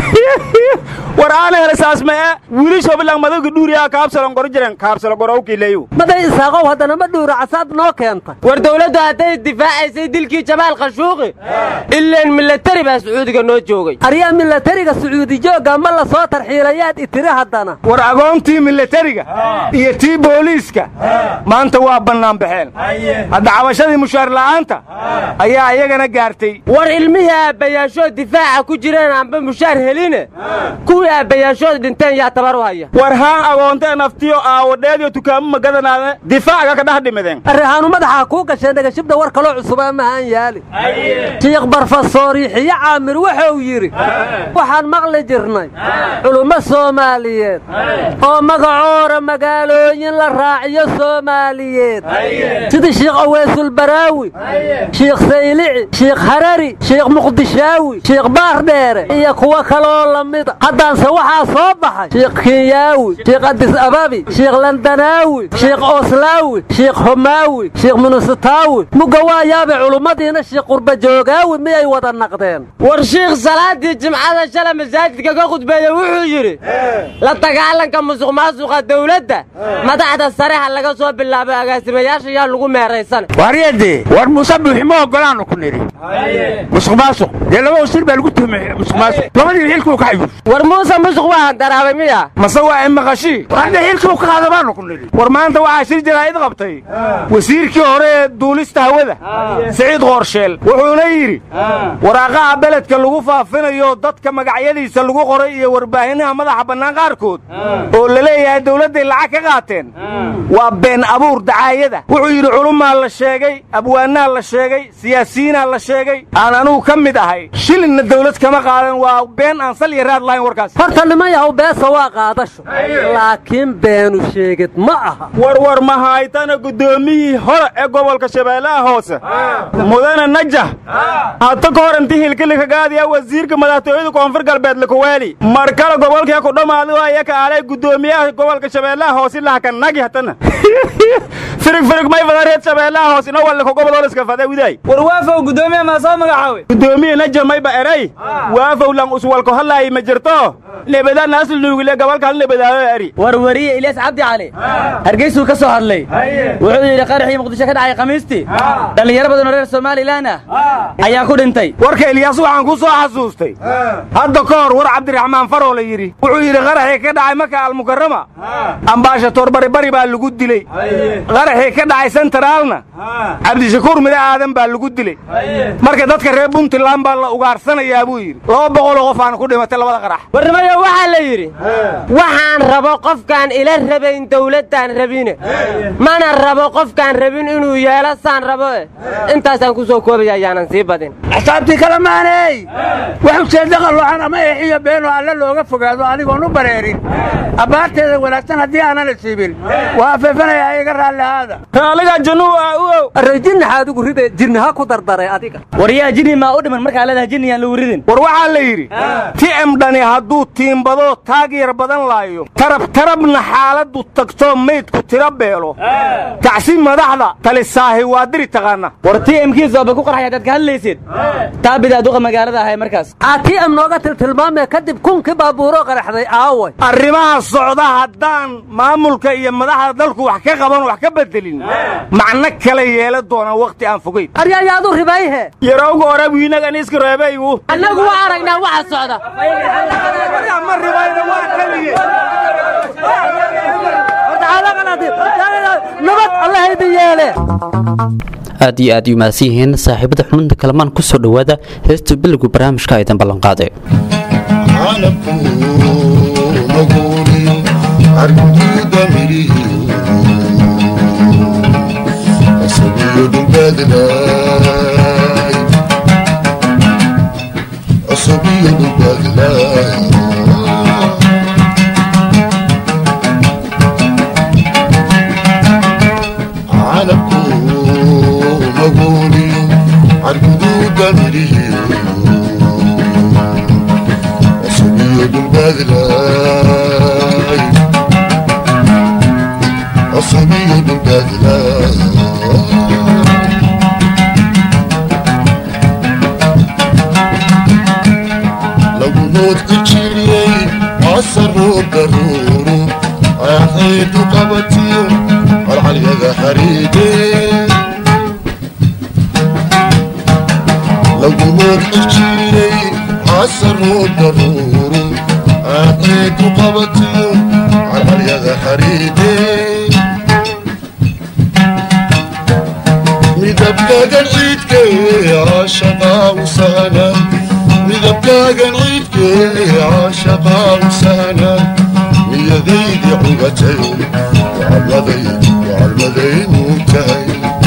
war aan helasaas ma wiilisho bilang madaga dhuuriya kaabsalan qor jireen kaabsala qorowkii leeyo maday isaaqow haddana ma dhuura casaad noo keenta war dawladdu hadday difaacaysay dilkii jamaal khashuuqi ilaan milatari baa sacuudiga noo joogay aryaa milatariga sacuudi jooga ma la soo tarxiilayaad itiri haddana war agoontii milatariga iyo tii booliiska maanta waa bannaan baxeen hadda cabashadii mushaar la'aanta ayaa iyagana gaartay war ilmihii aabbayaashood difaaca ku jireen aanba mushaar heline kuwii aabbayaashood dhinteen yaa tabar u haya war haan agoonteen naftiyo aawadheediyo tukaamo magadanaada difaacaga ka dhex dhimideen arrihaanu madaxaa kuu gasheen dhegashibda war kaloo cusubaa mahaan yaali shiikh barfasoor yixiyo caamir wuxuu yidhi waxaan maqli jirnay culummo soomaaliyeed oo magacoora magaalooyin la raaciyo soomaaliyeed sida shiikh aweysulbaraawi shiikh saylici shiikh harari shiikh muqdishaawi shiikh baardheere iyo kuwo kaloo la mida haddaanse waxaa soo baxay shiikh kinyaawi shiikh adis ababi shiikh landanaawi shiikh oslaawi shiikh homaawi shiikh minusitaawi mugga waa yaabe culummadiina shiikh qurbajoogaawi miyay wada naqdeen war shiikh salaadii jimcada shala masaajidka ka khudbeeye wuxuu yidhi la dagaalanka musuq maasuqa dawladda madaxda sare ha laga soo bilaabo agaasimayaasha yaa lagu meeraysan waryadee war musabbix ma ogolaanu ku niri musuq maasuq dee laba wasiir baa lagu tuhmay musuq maasuq labadii xilkuu ka xayuuf war muuse musuq waa daraabay miya mase waa imaqashi wanda xilkuu ka qaadabaanu ku niri war maanta waxaa shir jaraa'id qabtay wasiirkii hore ee duulista hawada saciid qoorsheel wuxuuna yidhi waraaqaha beledka lagu faafinayo dadka magacyadiisa lagu qoray iyo warbaahinaha madaxa bannaan qaarkood oo la leeyahay dawladday lacag ka qaateen waa been abuur dacaayada wuxuu yidhi culumaa la sheegay abwaanaa la sheegay siyaasiyiinaa la sheegay aan anugu ka mid ahay shilinna dawlad kama qaadan waa been aan sal iyo raad lahayn warkaas horta niman yahow beesa waa qaadasho laakiin beenu sheegid ma aha warwar ma haytana guddoomiyihii hore ee gobolka shabeellaha hoose mudane najah hata ka hor intii hilkilika gaadiya wasiirka madaxtooyada koonfur galbeed likuweeli mar kale gobolkii ku dhammaadi waaya ka aalay guddoomiyaha gobolka shabeellaha hoose lahakan nagi hatana firig may fadareed shabeellaha hoose ina walliko goboloo iska faday widay war waafow guddoomiyaha maa soo magacaawe guddoomiye najah mayba eray waafow lan uswalko hallaayi ma jirto lebada naasl nuugile gobolka hal lebadaayo eri warwariye ilyas cabdi cali hargeysuu ka soo hadlay wuxuu yidhi qaraxii muqdisho ka dhacay khamiistii dhallinyaro badan oo reer somalilan ah ayaa ku dhintay warka ilyaas waxaan ku soo xasuustay hadda ka hor war cabdiraxmaan faroo la yidhi wuxuu yidhi qaraxii ka dhacay maka almukarrama ambaashator baribari baa lagu dilay qaraxii ka dhacay sentraalna cabdishakuur mida aadan baa lagu dilay marka dadka reer puntland baa la ugaarsanayaa buu yidhi 200 qof aan ku dhimatay labada qarax warnimayo waxaa la yidhi waxaan rabo qofkaan ila rabayn dawladdaan rabine mana rabo qofkaan rabin inuu yeelo saan rabo intaasaan ku soo koobaya ayaanan sii badin xisaabtii kale maanay wax ujeedda qaloocan ama eexiyo beenoo alle looga fogaado anigoon u bareerin abbaarteeda wanaagsan haddii aanan isiibin waa afeefanayaa iga raalli ahaada raaliga januu uow arrajinnaxaad ugu ride jirnaha ku dardaray adiga war yaa jinni maa u dhiman markaa leedahay jinniyaan lagu ridin war waxaa la yidhi ti'am dhani hadduu tiimbado taagyar badan laayo tarabna xaaladdu tagtoo maydku tira beelo tacsi madaxda talisaahi waa diri taqaana war ti'amkiisa ba ku qarxay haddaad ka hadlaysid taabidaa duqa magaalada ahay markaas ti'am nooga tilmaamee kadib kunkii baabuuroo qaraxday aaway arrimaha socda haddaan maamulka iyo madaxda dalku wax ka qaban wax ka bedelin macno kale yeela doonaan wakhti aan fogayn aryayaadu ribayhe yarowga hore wiinagan iska reebaygu annagu waa aragnaa waxa socda ma ribayna waa kaliye nabad allah idin yeele aad iyo aad u mahadsan yihiin saaxiibada xubinta kalamaan ku soo dhowaada heesta bilowga barnaamijka aydan ballan qaaday لو mood ku jiriyey casaruu daruuru aydu qabatiyo calcalyada xariidee lagu mood ku jiriyey casaruu daruuru aydu qabatiyo calcalyada xariidee midabkaagan ciidkee caashaqaa u sahna midabkaagan ciidkee caashaqaa u sahna niyadaydii cugatay wacalmadaynu tahay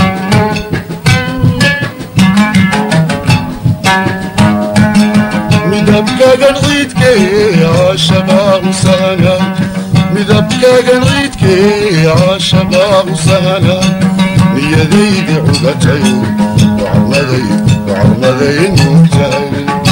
midabkaagan ciidkee caashaqaa u sahna midabkaagan ciidkee caashaqaa u sahna niyadaydi cugatay wacalmadaynu tahay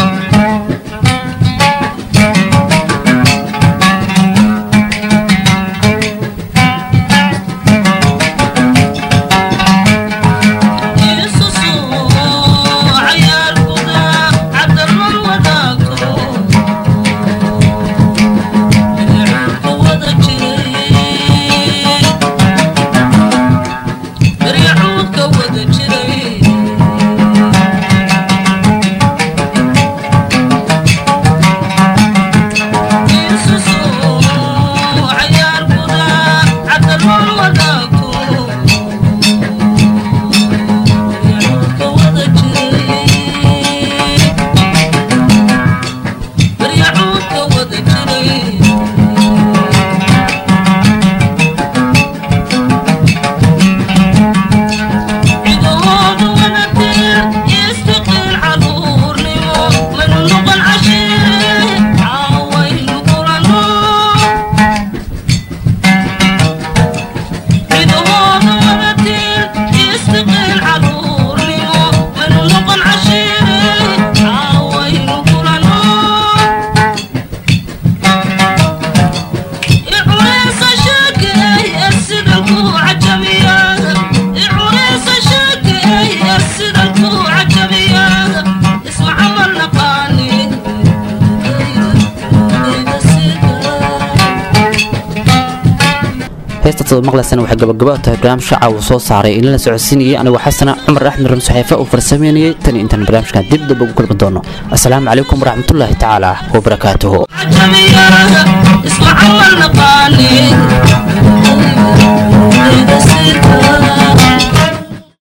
maqlaysana waxay gabagabo tahay barnaamijka caawa soo saaray in la socodsiinayay anigoo xasana cumar axmed ram saxiifa uu farsameynayay tan intaan barnaamijkan dib daba ugu kulmi doono assalaamu calaykum waraxmatullaahi tacaala wabarakaatuhu